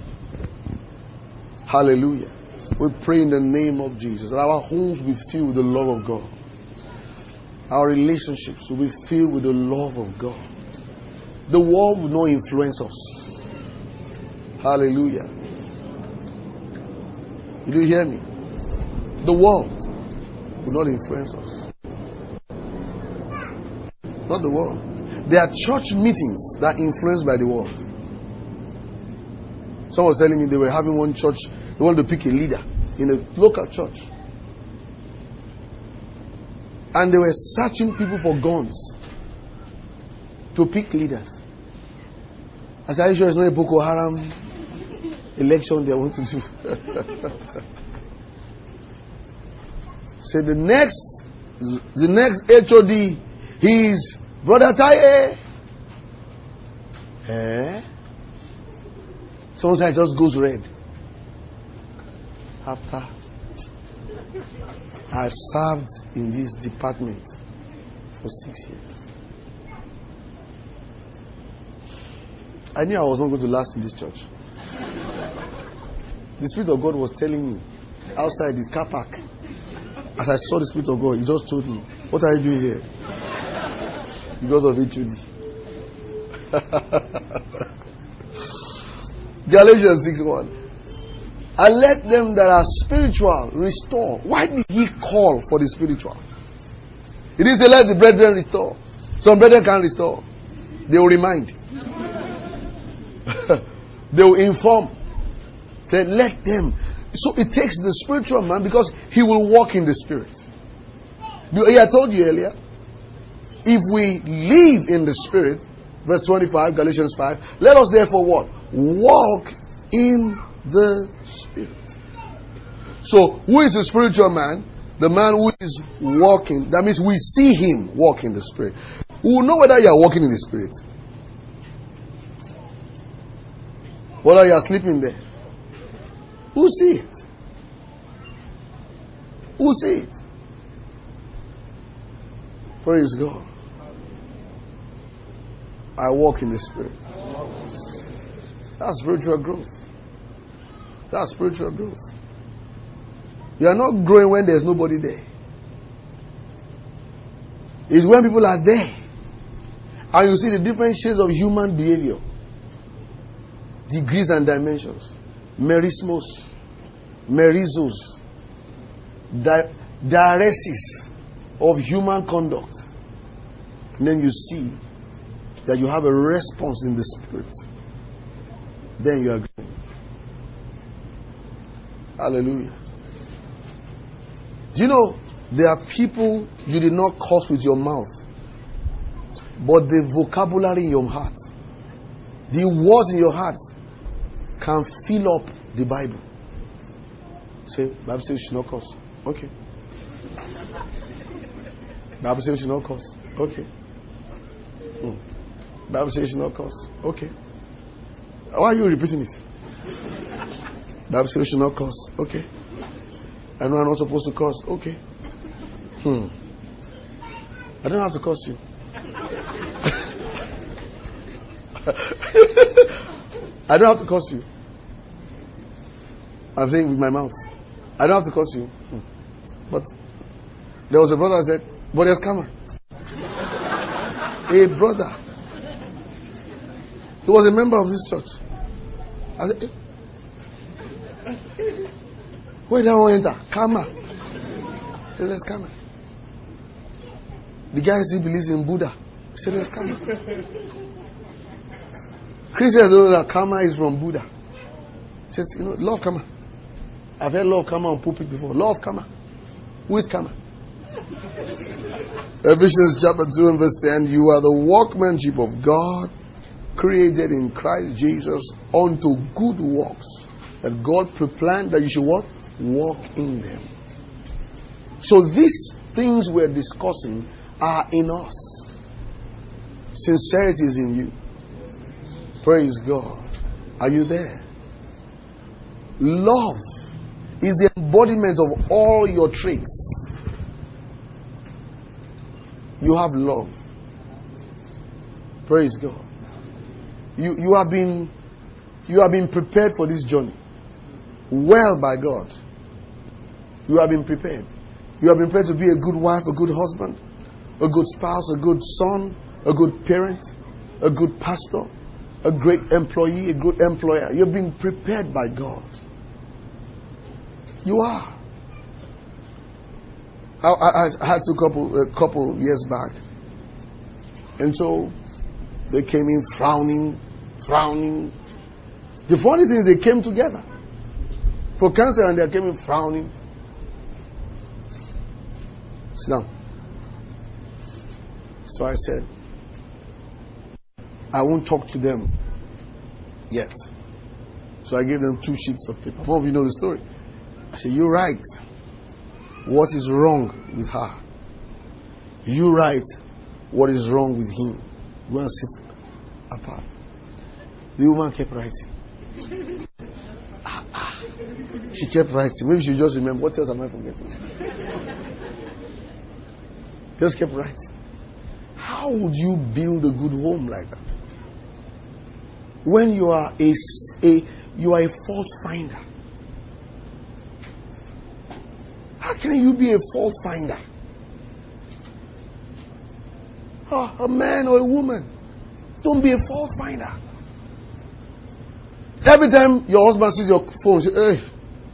Hallelujah. We pray in the name of Jesus that our homes will be filled with the love of God. Our relationships will be filled with the love of God. The world will not influence us. Hallelujah. Did you hear me? The world will not influence us. Not the world. There are church meetings that are influenced by the world. Someone was telling me they were having one church, they wanted to pick a leader in a local church. And they were searching people for guns to pick leaders. I said, are you sure it's not a Boko Haram election they want to do? Say the next the next H O D, he's Brother Taye. Eh? Sometimes it just goes red. After I served in this department for six years. I knew I was not going to last in this church. The Spirit of God was telling me outside this car park. As I saw the Spirit of God, He just told me, what are you doing here? Because of H O D. Galatians six one. And let them that are spiritual restore. Why did He call for the spiritual? It is to let the brethren restore. Some brethren can't restore. They will remind. They will inform. They let them. So it takes the spiritual man because he will walk in the Spirit. I told you earlier, if we live in the Spirit, verse twenty-five, Galatians five, let us therefore what? Walk in the Spirit. So who is the spiritual man? The man who is walking. That means we see him walk in the Spirit. We will know whether you are walking in the Spirit. Whether you are sleeping there. Who see it? Who see it? Praise God. I walk in the Spirit. That's spiritual growth. That's spiritual growth. You are not growing when there's nobody there. It's when people are there. And you see the different shades of human behavior. Degrees and dimensions. Merismos. Merizos. Di- diaresis of human conduct. And then you see that you have a response in the Spirit. Then you are growing. Hallelujah. Do you know there are people you did not curse with your mouth, but the vocabulary in your heart, the words in your heart can fill up the Bible. Say, Bible says you should not curse. Okay. Bible says you should not curse. Okay. Hmm. Bible says you should not curse. Okay. Why are you repeating it? Bible says you should not curse. Okay. I know I'm not supposed to curse. Okay. Hmm. I don't have to curse you. I don't have to curse you. I'm saying with my mouth. I don't have to curse you. Hmm. But there was a brother who said, but there's karma. A brother. He was a member of this church. I said, eh? Where did I want to enter? Karma. He said, there's karma. The guy still believes in Buddha. He said, there's karma. Christians don't know that karma is from Buddha. He says, you know, law of karma. I've heard law of karma on pulpit before. Law of karma. Who is karma? Ephesians chapter two and verse ten. You are the workmanship of God, created in Christ Jesus unto good works that God preplanned that you should what? Walk in them. So these things we're discussing are in us. Sincerity is in you. Praise God. Are you there? Love is the embodiment of all your traits. You have love. Praise God. You you have been you have been prepared for this journey. Well by God. You have been prepared. You have been prepared to be a good wife, a good husband, a good spouse, a good son, a good parent, a good pastor, a great employee, a good employer. You've been prepared by God. You are. I, I, I had to couple a couple years back, and so They came in frowning, frowning. The funny thing is they came together for cancer and they came in frowning. Sit down. So I said, I won't talk to them yet. So I gave them two sheets of paper. Some of you know the story. I said, you write what is wrong with her. You write what is wrong with him. Go and sit apart. The woman kept writing. She kept writing. Maybe she just remember. What else am I forgetting? Just kept writing. How would you build a good home like that? When you are a, a you are a fault finder. How can you be a fault finder? Oh, a man or a woman. Don't be a fault finder. Every time your husband sees your phone, say, hey,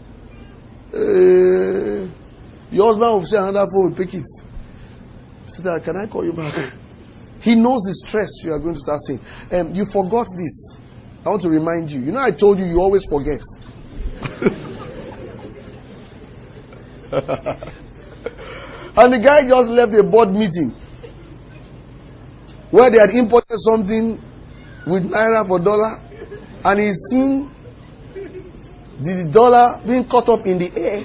hey. Your husband will say another phone, pick it. Say that, can I call you back? He knows the stress you are going to start saying. Um, you forgot this. I want to remind you. You know I told you you always forget. And the guy just left a board meeting where they had imported something with naira for dollar, and he's seen the dollar being caught up in the air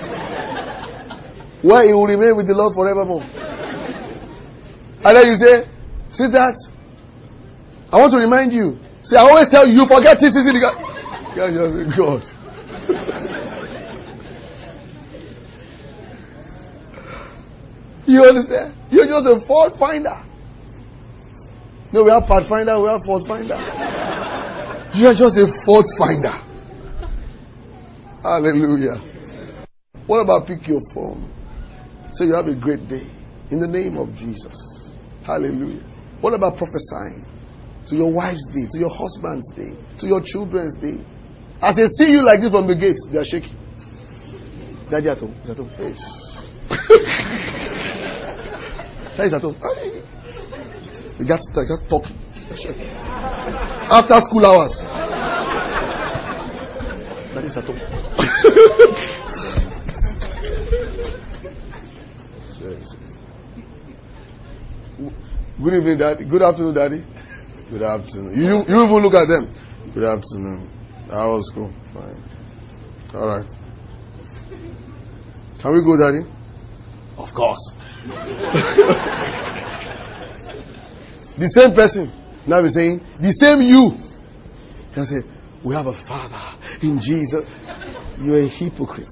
where he will remain with the Lord forevermore. And then you say, see that? I want to remind you. See, I always tell you, you forget this. This, this, this. God just say, God. You understand? You're just a fault finder. No, we have pathfinder, we have fault finder. You are just a fault finder. Hallelujah. What about pick your phone? So you have a great day. In the name of Jesus. Hallelujah. What about prophesying? To your wife's day, to your husband's day, to your children's day. As they see you like this from the gates, they are shaking. Daddy at home. He's at home. Hey. Daddy's at home. Hey. They got to just talking. After school hours. Daddy's at home. Good evening, Daddy. Good afternoon, Daddy. Good afternoon. You you even look at them. Good afternoon. How was school? Fine. All right. Can we go, Daddy? Of course. The same person now is saying, the same you. Can say, we have a Father in Jesus. You're a hypocrite.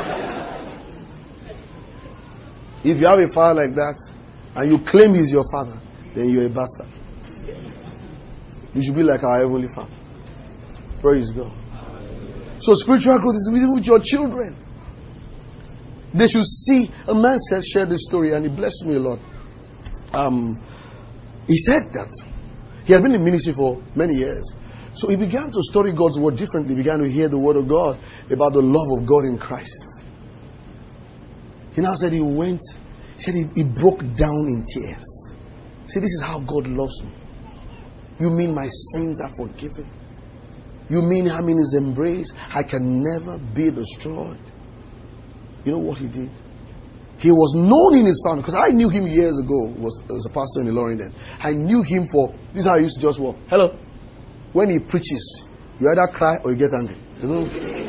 If you have a father like that and you claim he's your father, then you're a bastard. You should be like our Heavenly Father. Praise God. So spiritual growth is with your children. They should see. A man said, shared this story, and he blessed me a lot. Um, he said that he had been in ministry for many years. So he began to study God's word differently. He began to hear the word of God about the love of God in Christ. He now said he went, he said he, he broke down in tears. He said, this is how God loves me. You mean my sins are forgiven? You mean I'm in his embrace? I can never be destroyed. You know what he did? He was known in his family, because I knew him years ago. Was as a pastor in Ilorin then. I knew him for, this is how I used to just walk. Hello. When he preaches, you either cry or you get angry. You know?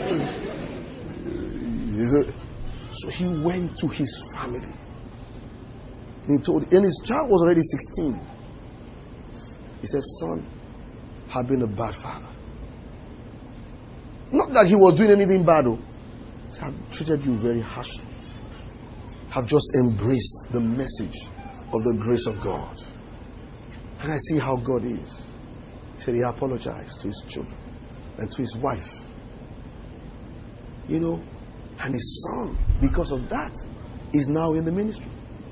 So he went to his family. He told, and his child was already sixteen. He said, son, I've been a bad father. Not that he was doing anything bad, though. He said, I've treated you very harshly. I've just embraced the message of the grace of God. And I see how God is. He said he apologized to his children and to his wife. You know, and his son, because of that, is now in the ministry.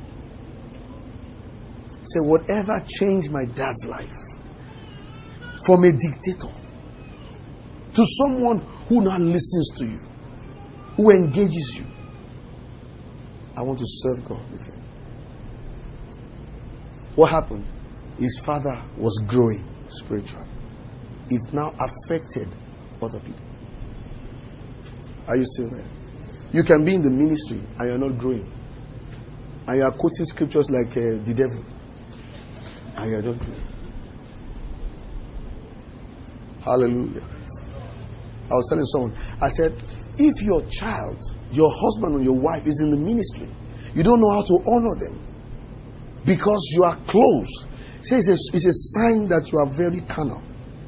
He said, whatever changed my dad's life from a dictator to someone who now listens to you, who engages you, I want to serve God with him. What happened? his father was growing spiritually. It now affected other people. Are you still there? You can be in the ministry and you're not growing. And you are quoting scriptures like uh, the devil. And you're not growing. Hallelujah. I was telling someone, I said, if your child, your husband or your wife is in the ministry, you don't know how to honor them because you are close. See, it's a, it's a sign that you are very carnal.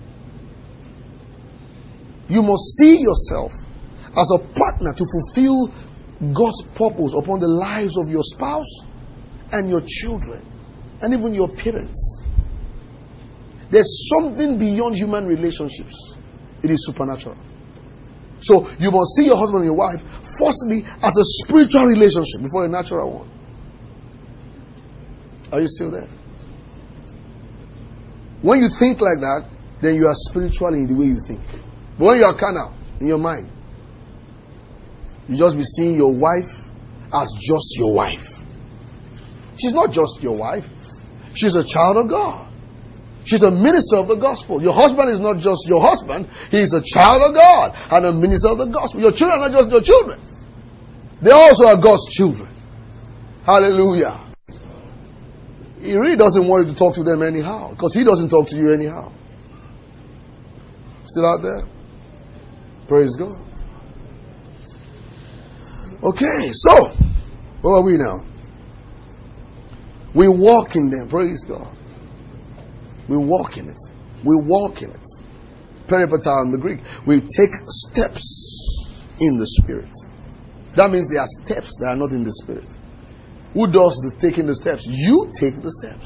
You must see yourself as a partner to fulfill God's purpose upon the lives of your spouse and your children and even your parents. There's something beyond human relationships. It is supernatural. So you must see your husband and your wife firstly as a spiritual relationship before a natural one. Are you still there? When you think like that, then you are spiritual in the way you think. But when you are carnal in your mind, you just be seeing your wife as just your wife. She's not just your wife. She's a child of God. She's a minister of the gospel. Your husband is not just your husband. He is a child of God and a minister of the gospel. Your children are not just your children. They also are God's children. Hallelujah. He really doesn't want you to talk to them anyhow because he doesn't talk to you anyhow. Still out there? Praise God. Okay, so where are we now? We walk in them. Praise God. We walk in it. We walk in it. Peripatal in the Greek. We take steps in the Spirit. That means there are steps that are not in the Spirit. Who does the taking the steps? You take the steps.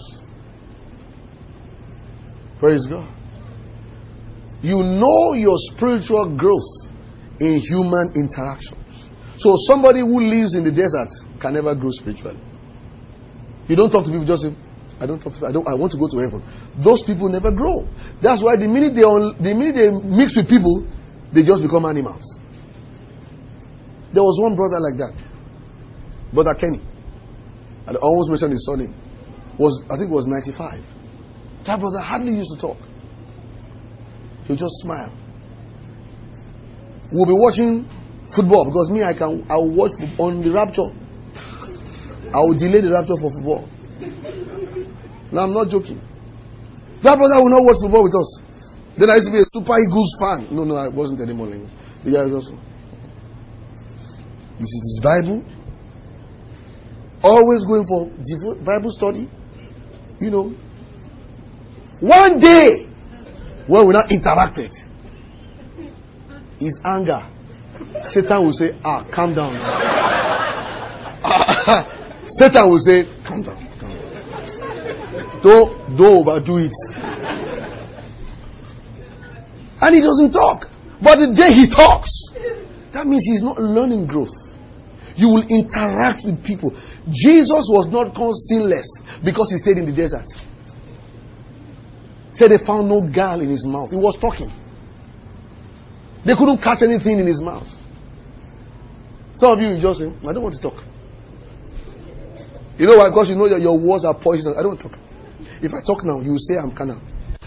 Praise God. You know your spiritual growth in human interactions. So somebody who lives in the desert can never grow spiritually. You don't talk to people just say, I don't talk to people. I don't. I want to go to heaven. Those people never grow. That's why the minute they on, the minute they mix with people, they just become animals. There was one brother like that, Brother Kenny. I almost mentioned his surname. Was I think it was ninety-five. That brother hardly used to talk. He would just smile. We'll be watching football because me, I can. I will watch on the rapture. I will delay the rapture for football. Now I'm not joking. That brother will not watch football with us. Then I used to be a Super Eagles fan. No, no, I wasn't anymore. The guy was also. This is his Bible. Always going for Bible study. You know. One day, when we not interacted, his anger, Satan will say, ah, calm down. Satan will say, calm down. Don't, don't overdo it. And he doesn't talk. But the day he talks, that means he's not learning growth. You will interact with people. Jesus was not called sinless because he stayed in the desert. Said they found no gall in his mouth. He was talking. They couldn't catch anything in his mouth. Some of you will just say, I don't want to talk. You know why? Because you know that your words are poisonous. I don't want to talk. If I talk now, you will say I'm carnal.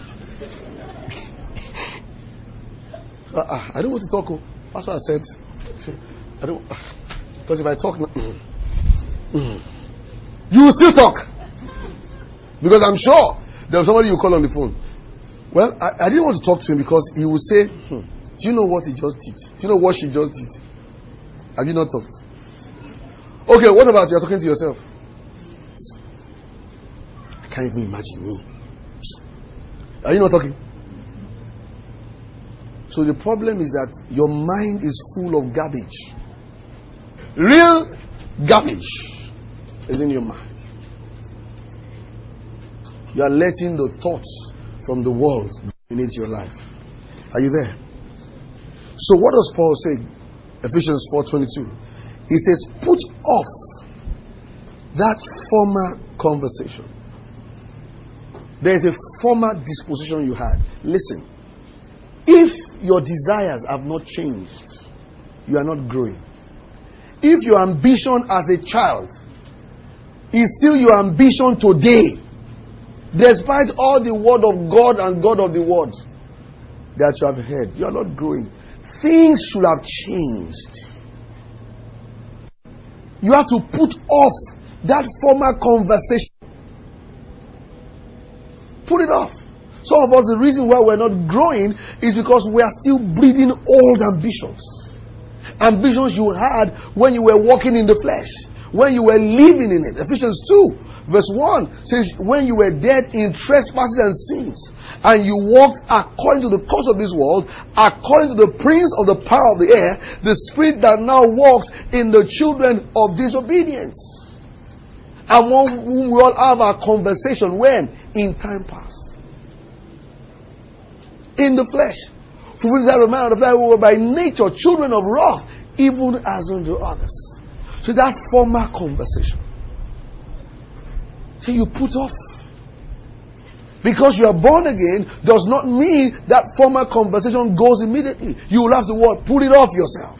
uh, uh, I don't want to talk. Oh. That's what I said. I don't. Uh, because if I talk now, mm, mm, you will still talk. Because I'm sure there's somebody you call on the phone. Well, I, I didn't want to talk to him because he will say, hmm, do you know what he just did? Do you know what she just did? Have you not talked? Okay, what about you're talking to yourself? Can't even imagine me. Are you not talking? So the problem is that your mind is full of garbage. Real garbage is in your mind. You are letting the thoughts from the world dominate your life. Are you there? So what does Paul say? Ephesians four twenty-two. He says, put off that former conversation. There is a former disposition you had. Listen, if your desires have not changed, you are not growing. If your ambition as a child is still your ambition today, Despite all the word of God and God of the word that you have heard, you are not growing. Things should have changed. You have to put off that former conversation. Put it off. Some of us, the reason why we're not growing is because we are still breathing old ambitions. Ambitions you had when you were walking in the flesh, when you were living in it. Ephesians two verse one says, when you were dead in trespasses and sins, and you walked according to the course of this world, according to the prince of the power of the air, the spirit that now walks in the children of disobedience, among whom we all have our conversation. When? In time past. In the flesh. For which as a man of the flesh, we were by nature children of wrath, even as unto others. So that former conversation, so you put off. Because you are born again does not mean that former conversation goes immediately. You will have to what? Put it off yourself.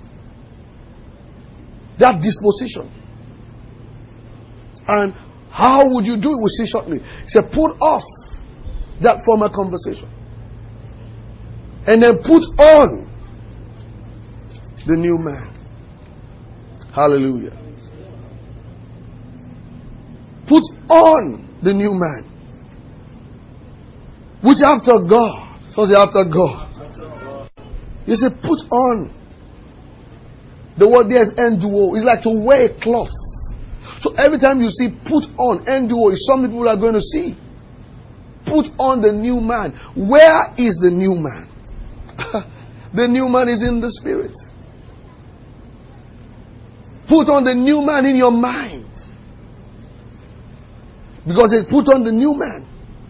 That disposition. And how would you do it? We'll see shortly. So put off that former conversation. And then put on the new man. Hallelujah. Put on the new man. Which after God. So say after God. You say put on. The word there is enduo. It's like to wear a cloth. So every time you see put on, enduo is something people are going to see. Put on the new man. Where is the new man? The new man is in the spirit. Put on the new man in your mind. Because it's put on the new man.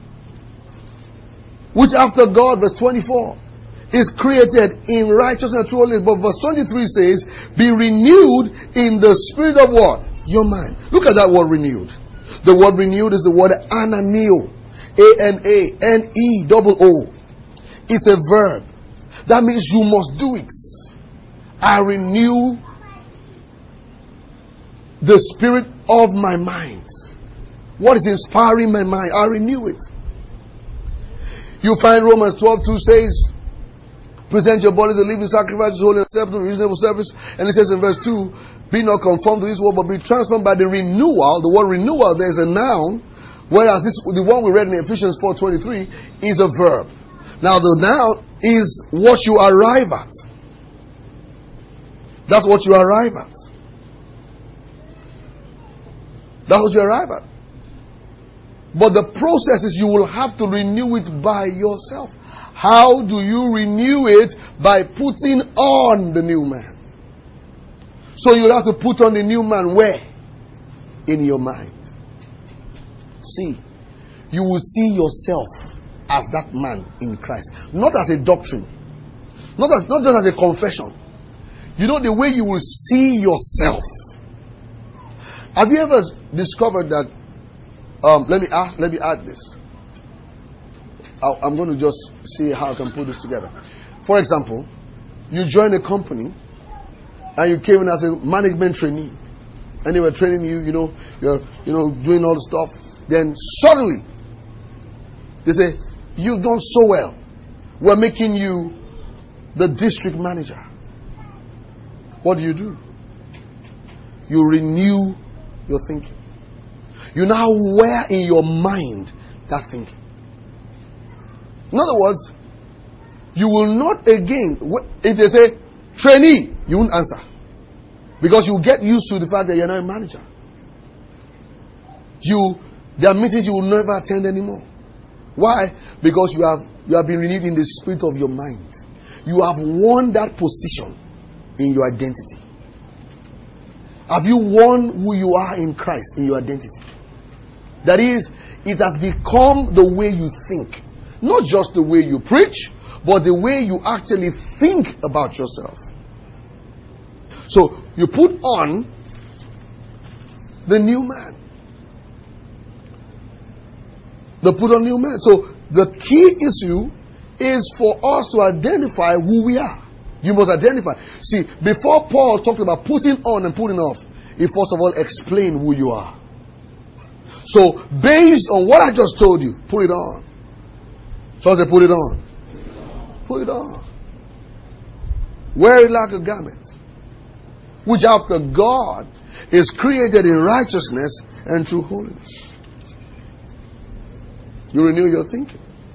Which after God, verse twenty-four, is created in righteousness and true holiness. But verse twenty-three says, be renewed in the spirit of what? Your mind. Look at that word renewed. The word renewed is the word ananeo. A N A N E O O. It's a verb. That means you must do it. I renew the spirit of my mind. What is inspiring my mind? I renew it. You find Romans twelve two says, present your bodies a living sacrifice, holy and acceptable, reasonable service. And it says in verse two, be not conformed to this world, but be transformed by the renewal. The word renewal, there is a noun. Whereas this, the one we read in Ephesians four twenty-three is a verb. Now the noun is what you arrive at. That's what you arrive at. That's what you arrive at. But the process is you will have to renew it by yourself. How do you renew it? By putting on the new man. So you'll have to put on the new man where? In your mind. See, you will see yourself as that man in Christ. Not as a doctrine. Not, as, not just as a confession. You know the way you will see yourself. Have you ever discovered that? Um, let me ask, let me add this. I, I'm going to just see how I can put this together. For example, you join a company and you came in as a management trainee, and they were training you. You know, you're you know doing all the stuff. Then suddenly they say, you've done so well. We're making you the district manager. What do you do? You renew your thinking. You now wear in your mind that thinking. In other words, you will not again, if they say trainee, you won't answer. Because you get used to the fact that you're not a manager. You, there are meetings you will never attend anymore. Why? Because you have you have been renewed in the spirit of your mind. You have won that position in your identity. Have you won who you are in Christ in your identity? That is, it has become the way you think. Not just the way you preach, but the way you actually think about yourself. So, you put on the new man. The put on new man. So, the key issue is for us to identify who we are. You must identify. See, before Paul talked about putting on and putting off, he first of all explained who you are. So, based on what I just told you, put it on. So I say, put it on. Put it on. Wear it like a garment, which after God is created in righteousness and true holiness. You renew your thinking.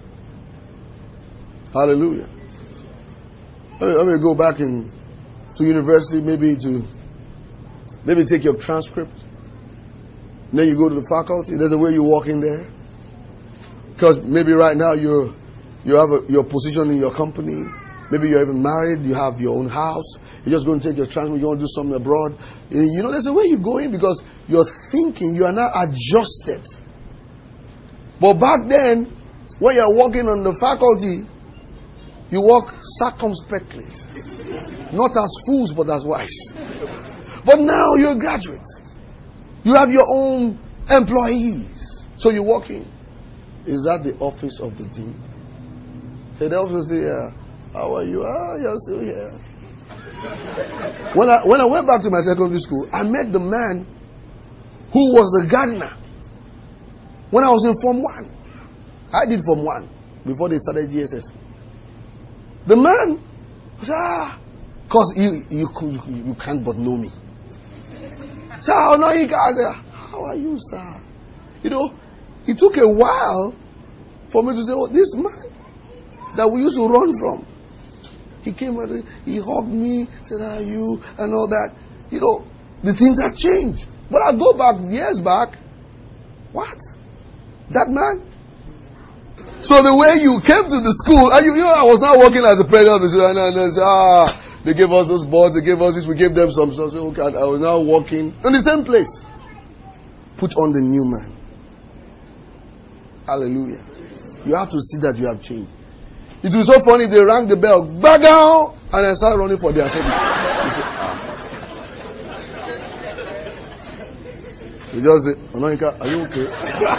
Hallelujah. Let me go back in to university, maybe to maybe take your transcript. Then you go to the faculty. There's a way you walk in there. Because maybe right now you're you have a, your position in your company. Maybe you're even married. You have your own house. You're just going to take your transcript. You want to do something abroad. You know, there's a way you go in because you're thinking. You are now adjusted. But back then, when you're walking on the faculty, you walk circumspectly. Not as fools, but as wise. But now you're a graduate. You have your own employees. So you walk in. Is that the office of the dean? Say, the office is here. How are you? Ah, you're still here. When I, when I went back to my secondary school, I met the man who was the gardener when I was in Form one. I did Form one before they started G S S. The man said, ah, because you, you, you, you can't but know me. So, oh, no, he got there. How are you, sir? You know, it took a while for me to say, oh, this man that we used to run from. He came and he hugged me, said, how are you? And all that. You know, the things have changed. But I go back years back. What? That man? So the way you came to the school, and you, you know, I was now working as a president of the school, and I said, ah, they gave us those boards, they gave us this, we gave them some stuff. So okay, I was now working in the same place. Put on the new man. Hallelujah. You have to see that you have changed. It was so funny, they rang the bell, bagow, and I started running for their service. He just said, Anoinka, are you okay?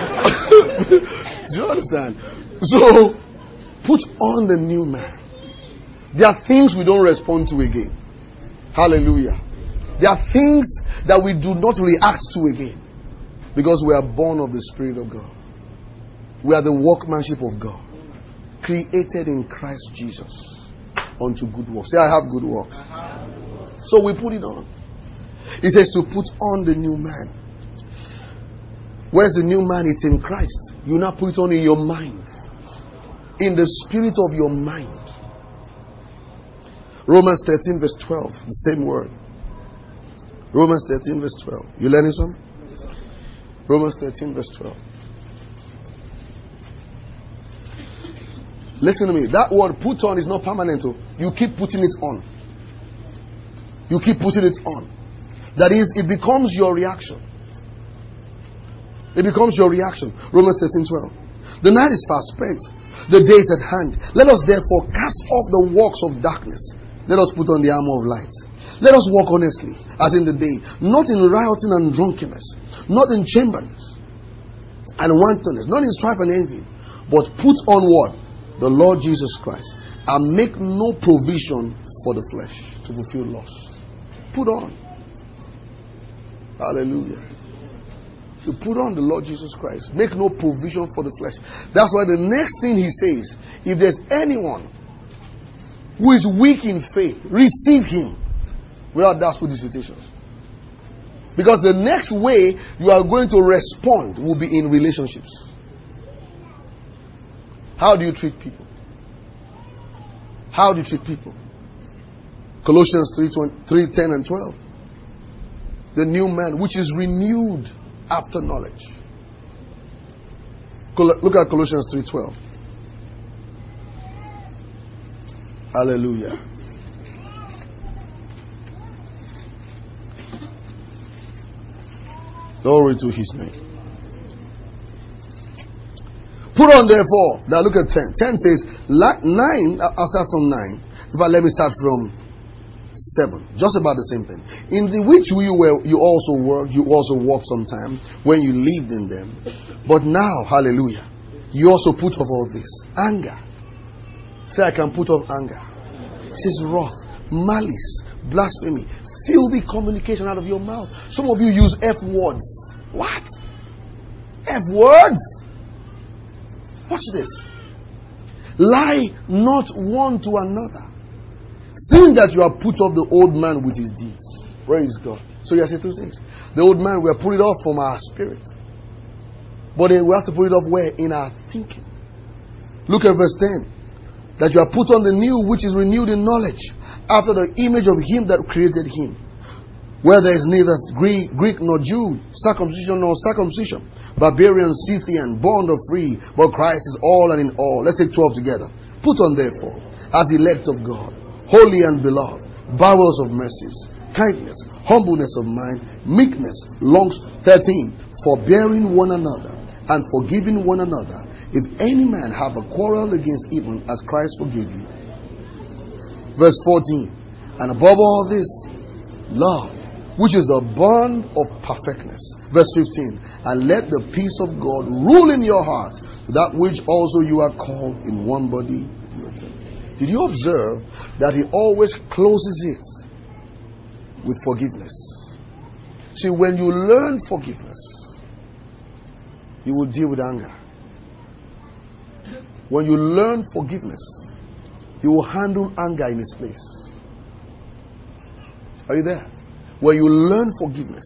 Do you understand? So, put on the new man. There are things we don't respond to again. Hallelujah. There are things that we do not react to again. Because we are born of the Spirit of God. We are the workmanship of God. Created in Christ Jesus unto good works. Say, I have good works. So we put it on. It says to put on the new man. Where's the new man? It's in Christ. You now put it on in your mind. In the spirit of your mind. Romans thirteen verse twelve. The same word. Romans thirteen verse twelve. You learning something? Romans thirteen verse twelve. Listen to me. That word put on is not permanent. You keep putting it on. You keep putting it on. That is, it becomes your reaction. It becomes your reaction. Romans thirteen twelve. The night is fast spent. The day is at hand. Let us therefore cast off the works of darkness. Let us put on the armor of light. Let us walk honestly, as in the day, not in rioting and drunkenness, not in chambers and wantonness, not in strife and envy, but put on what? The Lord Jesus Christ, and make no provision for the flesh to fulfill lust. Put on. Hallelujah. To put on the Lord Jesus Christ. Make no provision for the flesh. That's why the next thing he says, if there's anyone who is weak in faith, receive him without doubtful disputations. Because the next way you are going to respond will be in relationships. How do you treat people? How do you treat people? Colossians three ten and twelve. The new man, which is renewed after knowledge. Look at Colossians three twelve. Hallelujah. Glory to his name. Put on therefore. Now look at ten. ten says, nine, I'll start from nine. But let me start from seven. Just about the same thing. In the which you were, you also worked, you also walked sometime when you lived in them. But now, hallelujah, you also put off all this. Anger. Say, I can put off anger. It says wrath, malice, blasphemy, filthy communication out of your mouth. Some of you use F words. What? F words. Watch this. Lie not one to another, seeing that you have put off the old man with his deeds. Praise God. So you have said two things. The old man, we have put it off from our spirit. But then we have to put it off where? In our thinking. Look at verse ten. That you have put on the new, which is renewed in knowledge, after the image of him that created him. Where there is neither Greek, Greek nor Jew, circumcision nor circumcision, barbarian, Scythian, bond or free, but Christ is all and in all. Let's take twelve together. Put on therefore, as the elect of God, holy and beloved, bowels of mercies, kindness, humbleness of mind, meekness, long thirteen, forbearing one another, and forgiving one another, if any man have a quarrel against even as Christ forgave you. Verse fourteen, and above all this, love, which is the bond of perfectness. Verse fifteen, and let the peace of God rule in your heart, that which also you are called in one body. Did you observe that he always closes it with forgiveness? See, when you learn forgiveness, you will deal with anger. When you learn forgiveness, you will handle anger in its place. Are you there? When you learn forgiveness,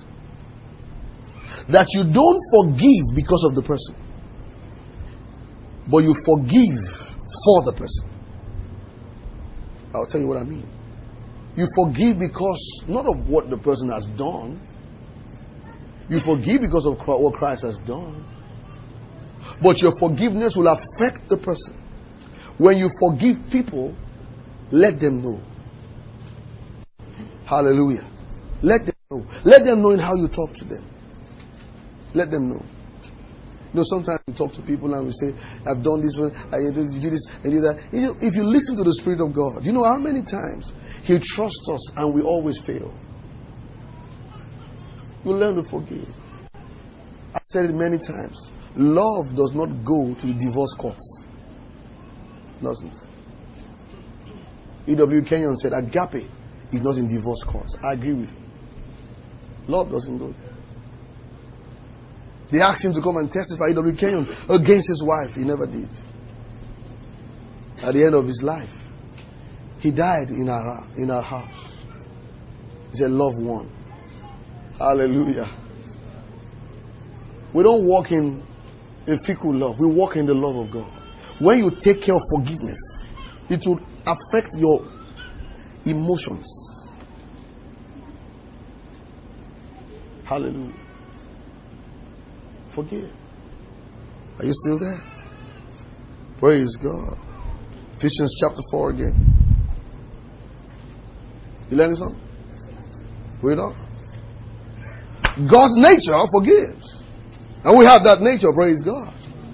that you don't forgive because of the person, but you forgive for the person. I'll tell you what I mean. You forgive because not of what the person has done. You forgive because of what Christ has done. But your forgiveness will affect the person. When you forgive people, let them know. Hallelujah. Let them know. Let them know in how you talk to them. Let them know. You know, sometimes we talk to people and we say, I've done this, I did this, I did that. If you listen to the Spirit of God, you know how many times He trusts us and we always fail. You learn to forgive. I've said it many times. Love does not go to the divorce courts. Doesn't. E W Kenyon said, agape is not in divorce courts. I agree with you. Love doesn't go there. They asked him to come and testify, E W Kenyon, against his wife. He never did. At the end of his life, he died in our, in our house. He said, love won. Hallelujah. We don't walk in a fickle love. We walk in the love of God. When you take care of forgiveness, it will affect your emotions. Hallelujah. Forgive. Are you still there? Praise God. Ephesians chapter four again. You learning something? Read on. God's nature forgives. And we have that nature, praise God.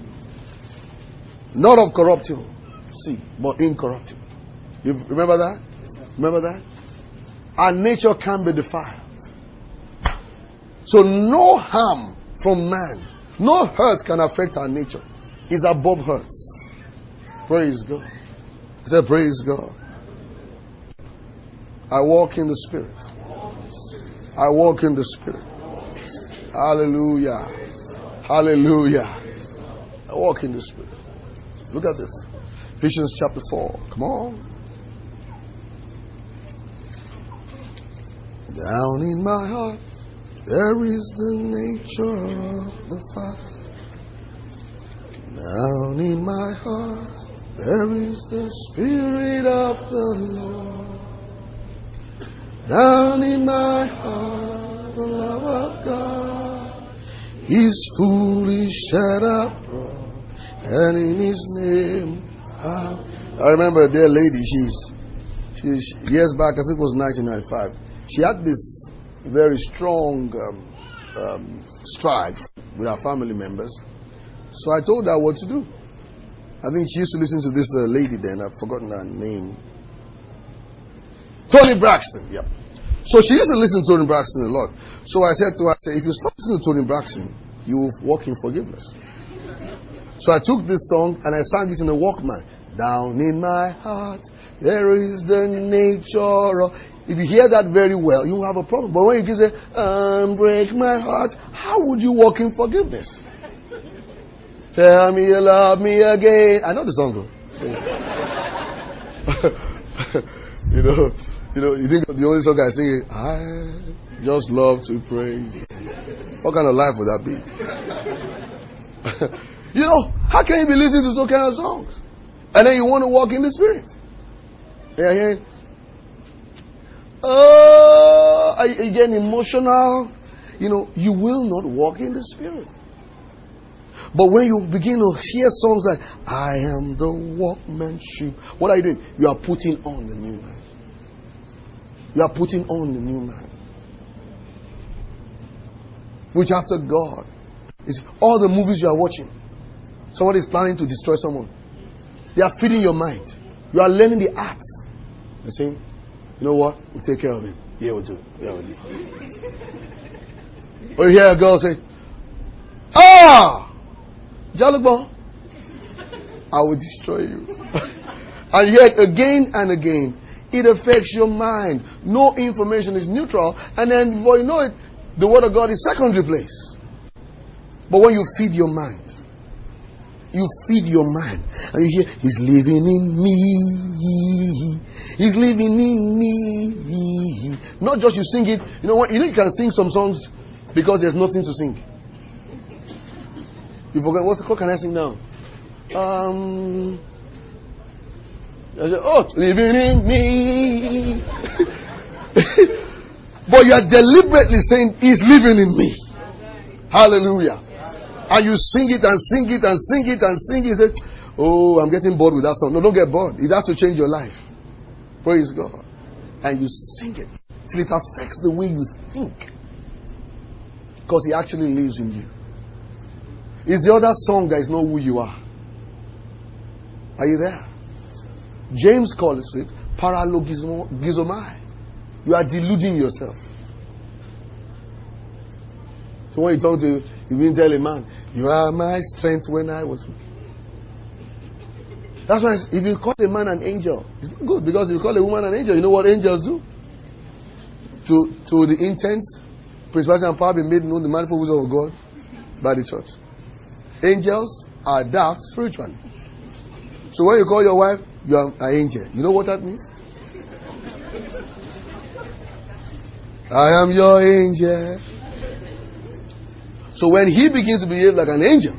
Not of corruptible seed, but incorruptible. You remember that? Remember that? Our nature can be defiled. So no harm from man, no hurt can affect our nature. It's above hurts. Praise God. I said, praise God. I walk in the Spirit. I walk in the Spirit. Hallelujah. Hallelujah. I walk in the Spirit. Look at this. Ephesians chapter four. Come on. Down in my heart, there is the nature of the Father. Down in my heart, there is the Spirit of the Lord. Down in my heart, the love of God is fully shed abroad, and in His name I, I remember a dear lady, she's, she's years back, I think it was nineteen ninety-five. She had this very strong um, um, strife with her family members. So I told her what to do. I think she used to listen to this uh, lady then. I've forgotten her name. Toni Braxton. Yep. So she used to listen to Toni Braxton a lot. So I said to her, if you stop listening to Toni Braxton, you will walk in forgiveness. So I took this song and I sang it in a Walkman. Down in my heart, there is the nature of... If you hear that very well, you will have a problem. But when you can say, unbreak my heart, how would you walk in forgiveness? Tell me you love me again. I know the song though. you know, you know, you think the only song I sing is I just love to praise. What kind of life would that be? You know, how can you be listening to those kind of songs? And then you want to walk in the Spirit. Yeah, yeah. Oh, are you getting emotional? You know, you will not walk in the Spirit. But when you begin to hear songs like, I am the workmanship, what are you doing? You are putting on the new man. You are putting on the new man. Which after God is all the movies you are watching. Somebody is planning to destroy someone. They are feeding your mind. You are learning the art. You're saying, you know what? We'll take care of him. Yeah, we'll do. Yeah, we'll do. Or you hear a girl say, ah! Jalugbo, I will destroy you. And yet, again and again, it affects your mind. No information is neutral. And then, before you know it, the Word of God is secondary place. But when you feed your mind, you feed your mind, and you hear, He's living in me. He's living in me. Not just you sing it. You know what? You know you can sing some songs because there's nothing to sing. You forget, what, what can I sing now? Um, I say, oh, living in me. But you are deliberately saying, He's living in me. Hallelujah. And you sing it and sing it and sing it and sing it. Say, oh, I'm getting bored with that song. No, don't get bored. It has to change your life. Praise God. And you sing it till it affects the way you think. Because He actually lives in you. It's the other song that is not who you are. Are you there? James calls it paralogizomai. You are deluding yourself. So when you talk to, you will tell a man, you are my strength when I was weak. That's why if you call a man an angel, it's not good, because if you call a woman an angel, you know what angels do? To to the intense, principality and power be made known the manifold wisdom of God by the church. Angels are dark spiritually. So when you call your wife, you are an angel. You know what that means? I am your angel. So when he begins to behave like an angel,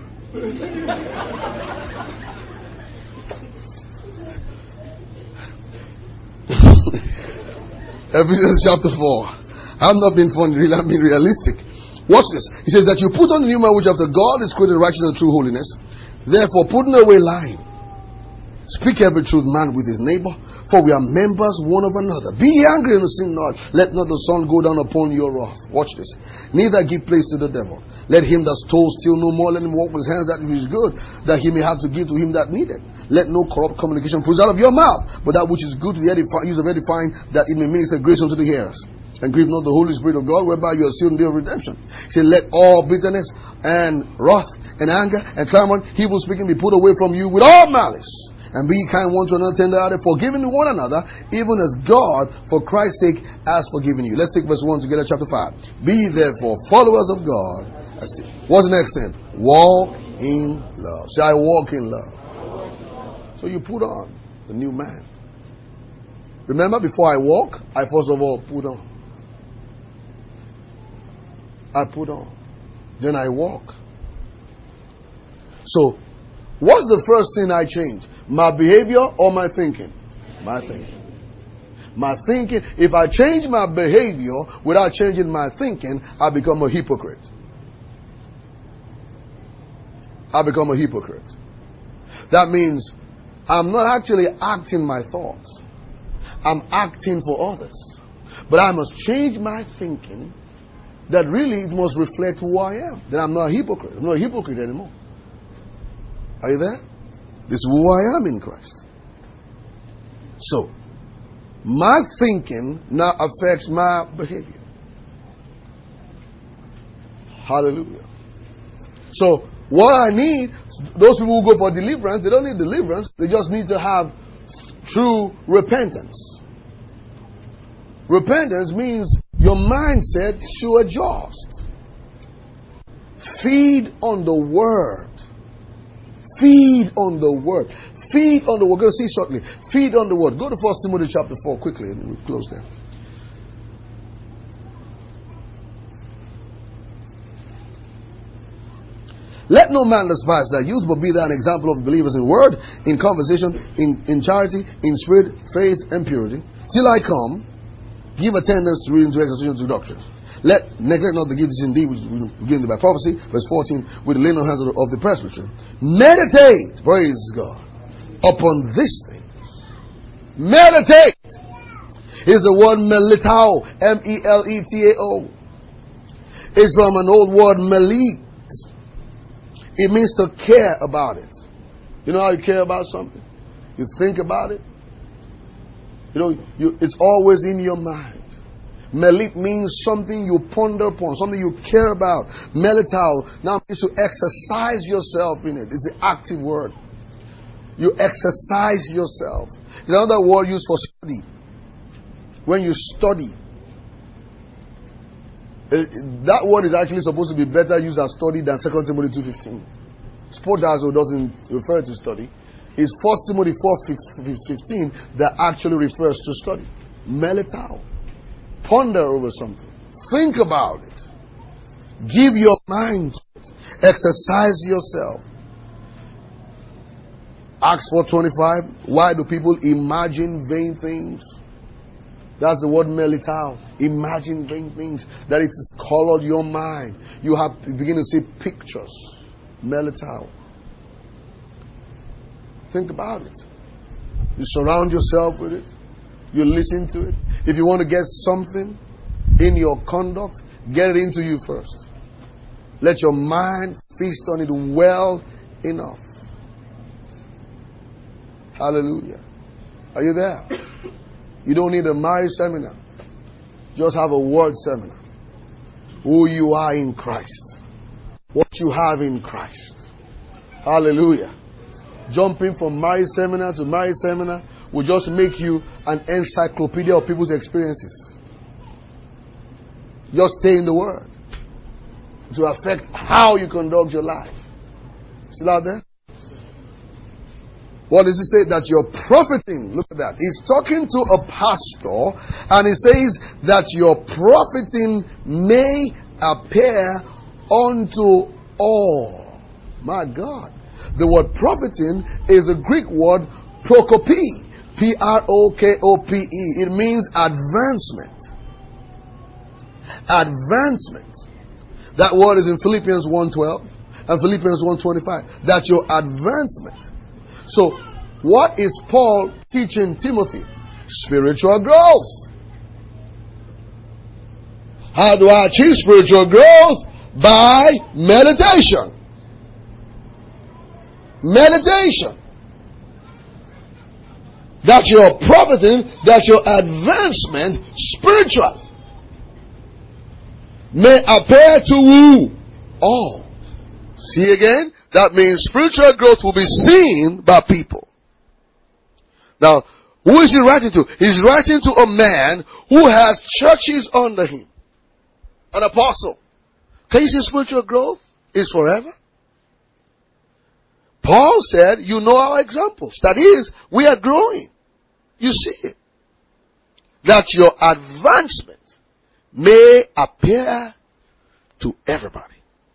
Ephesians chapter four. I'm not being funny, really, I'm being realistic. Watch this. He says that you put on the new man which after God is created righteous and true holiness. Therefore, putting away lying, speak every truth man with his neighbor, for we are members one of another. Be angry and sin not. Let not the sun go down upon your wrath. Watch this. Neither give place to the devil. Let him that stole steal no more. Let him walk with his hands that which is good, that he may have to give to him that needeth. Let no corrupt communication proceed out of your mouth, but that which is good to the edify, use of edifying, that it may minister grace unto the hearers. And grieve not the Holy Spirit of God, whereby you are sealed in the day of redemption. He said, let all bitterness and wrath and anger and clamor, evil speaking, be put away from you with all malice. And be kind one to another, tender-hearted, forgiving one another, even as God, for Christ's sake, has forgiven you. Let's take verse one together, chapter five. Be therefore followers of God. What's the next thing? Walk in love. Say, I walk in love. So you put on the new man. Remember, before I walk, I first of all put on. I put on. Then I walk. So, what's the first thing I change? My behavior or my thinking? My thinking. My thinking. If I change my behavior without changing my thinking, I become a hypocrite. I become a hypocrite. That means I'm not actually acting my thoughts. I'm acting for others. But I must change my thinking that really it must reflect who I am. Then I'm not a hypocrite. I'm not a hypocrite anymore. Are you there? This is who I am in Christ. So, my thinking now affects my behavior. Hallelujah. So, what I need, those people who go for deliverance, they don't need deliverance. They just need to have true repentance. Repentance means your mindset should adjust. Feed on the Word. Feed on the word. Feed on the word. We're going to see shortly. Feed on the word. Go to First Timothy chapter four quickly and we'll close there. Let no man despise thy youth, but be thou an example of believers in word, in conversation, in, in charity, in spirit, faith, and purity. Till I come, give attendance to reading, to exhortation, to doctrine. Let neglect not the gifts in thee, which is given by prophecy, verse fourteen, with the laying on hands of the, of the presbytery. Meditate, praise God, upon these things. Meditate is the word melitao, M E L E T A O. It's from an old word melit. It means to care about it. You know how you care about something? You think about it. You know, you, it's always in your mind. Melit means something you ponder upon, something you care about. Melitao now means to exercise yourself in it. It's the active word. You exercise yourself. It's another word used for study. When you study. That word is actually supposed to be better used as study than Second Timothy two fifteen. Spodazo doesn't refer to study. It's First Timothy four fifteen that actually refers to study. Melitao. Ponder over something. Think about it. Give your mind to it. Exercise yourself. Acts four twenty-five. Why do people imagine vain things? That's the word melitao. Imagine vain things. That it has colored your mind. You have you begin to see pictures. Melitao. Think about it. You surround yourself with it. You listen to it. If you want to get something in your conduct, get it into you first. Let your mind feast on it well enough. Hallelujah. Are you there? You don't need a marriage seminar. Just have a word seminar. Who you are in Christ. What you have in Christ. Hallelujah. Jumping from marriage seminar to marriage seminar will just make you an encyclopedia of people's experiences. Just stay in the word. To affect how you conduct your life. Still out there? What does he say? That you're profiting. Look at that. He's talking to a pastor and he says that your profiting may appear unto all. My God. The word profiting is a Greek word prokopi. P R O K O P E. It means advancement. Advancement. That word is in Philippians one twelve and Philippians one twenty-five. That's your advancement. So, what is Paul teaching Timothy? Spiritual growth. How do I achieve spiritual growth? By meditation. Meditation. That your profiting, that your advancement, spiritual, may appear to who? All. See again? That means spiritual growth will be seen by people. Now, who is he writing to? He's writing to a man who has churches under him. An apostle. Can you see spiritual growth is forever? Paul said, you know our examples. That is, we are growing. You see it. That your advancement may appear to everybody.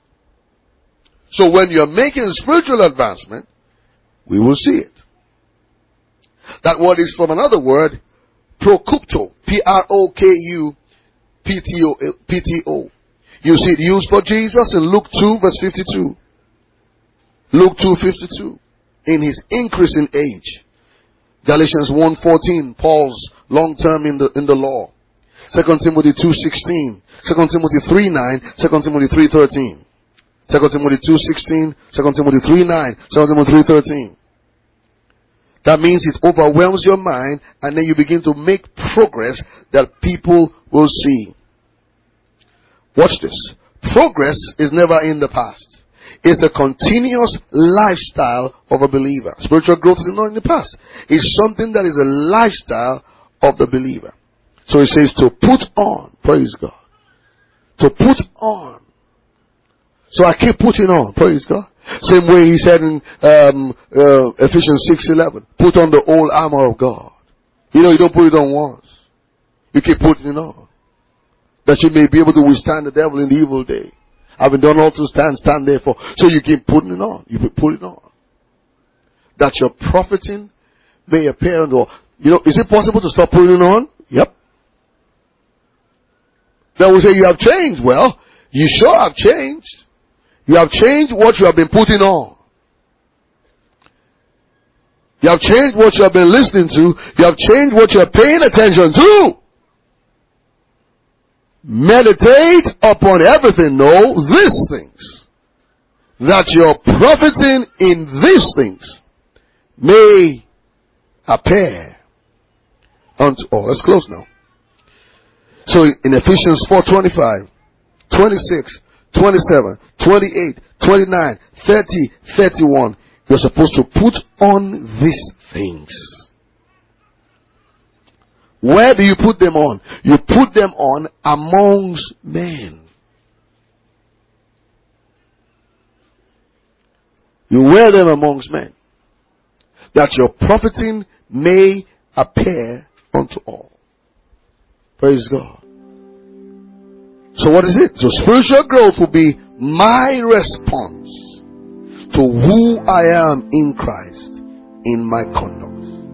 So when you're making spiritual advancement, we will see it. That word is from another word, prokupto. P R O K U P T O. You see it used for Jesus in Luke two verse fifty-two. Luke two fifty-two. In his increase in age. Galatians one fourteen. Paul's long term in the, in the law. Second Timothy two sixteen. Second Timothy three nine. Second Timothy three thirteen. Second Timothy two sixteen, Second Timothy three nine, Second Timothy three thirteen. That means it overwhelms your mind and then you begin to make progress that people will see. Watch this. Progress is never in the past. It's a continuous lifestyle of a believer. Spiritual growth is not in the past. It's something that is a lifestyle of the believer. So it says to put on, praise God. To put on. So I keep putting on. Praise God. Same way he said in um, uh, Ephesians six eleven, put on the whole armor of God. You know, you don't put it on once. You keep putting it on. That you may be able to withstand the devil in the evil day. Having done all to stand, stand therefore. So you keep putting it on. You put it on. That your profiting may appear on the wall. You know, is it possible to stop putting it on? Yep. Then we say you have changed. Well, you sure have changed. You have changed what you have been putting on. You have changed what you have been listening to. You have changed what you are paying attention to. Meditate upon everything. No, these things. That your profiting in these things may appear unto all. Let's close now. So in Ephesians four twenty-five, twenty-six, twenty-seven, twenty-eight, twenty-nine, thirty, thirty-one, you're supposed to put on these things. Where do you put them on? You put them on amongst men. You wear them amongst men, that your profiting may appear unto all. Praise God. So what is it? So spiritual growth will be my response to who I am in Christ in my conduct.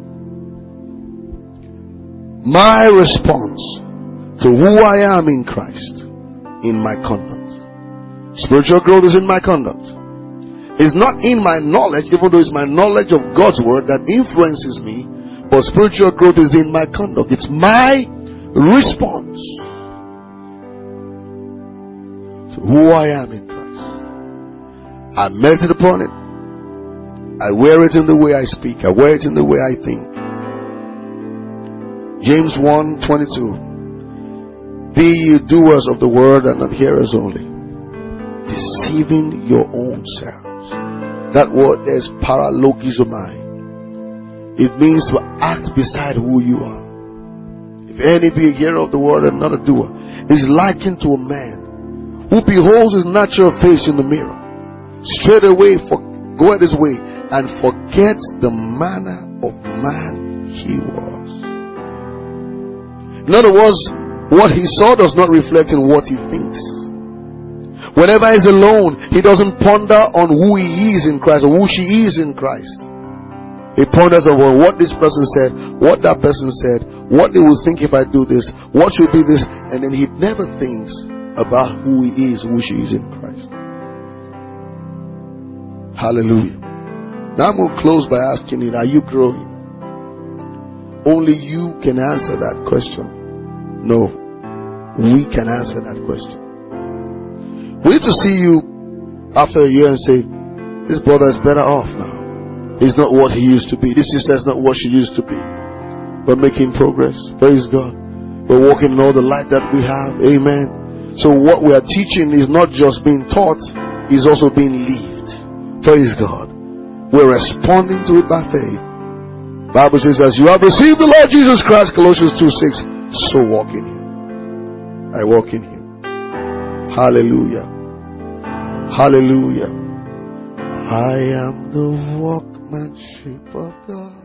My response to who I am in Christ in my conduct. Spiritual growth is in my conduct. It's not in my knowledge, even though it's my knowledge of God's word that influences me, but spiritual growth is in my conduct. It's my response to who I am in Christ. I meditate upon it. I wear it in the way I speak. I wear it in the way I think. James one twenty-two. Be ye doers of the word and not hearers only, deceiving your own selves. That word is paralogizomai. It means to act beside who you are. If any be a hearer of the word and not a doer, is likened to a man who beholds his natural face in the mirror, straightway for goeth his way and forgets the manner of man he was. In other words, what he saw does not reflect in what he thinks. Whenever he's alone, he doesn't ponder on who he is in Christ or who she is in Christ. He ponders on what this person said, what that person said, what they will think if I do this, what should be this, and then he never thinks about who he is, who she is in Christ. Hallelujah. Now I'm going to close by asking you, are you growing? Only you can answer that question. No, we can answer that question. We need to see you after a year and say, this brother is better off now. He's not what he used to be. This sister is not what she used to be. We're making progress. Praise God. We're walking in all the light that we have. Amen. So what we are teaching is not just being taught, it's also being lived. Praise God. We're responding to it by faith. Bible says, as you have received the Lord Jesus Christ, Colossians two six, so walk in Him. I walk in Him. Hallelujah. Hallelujah. I am the workmanship of God.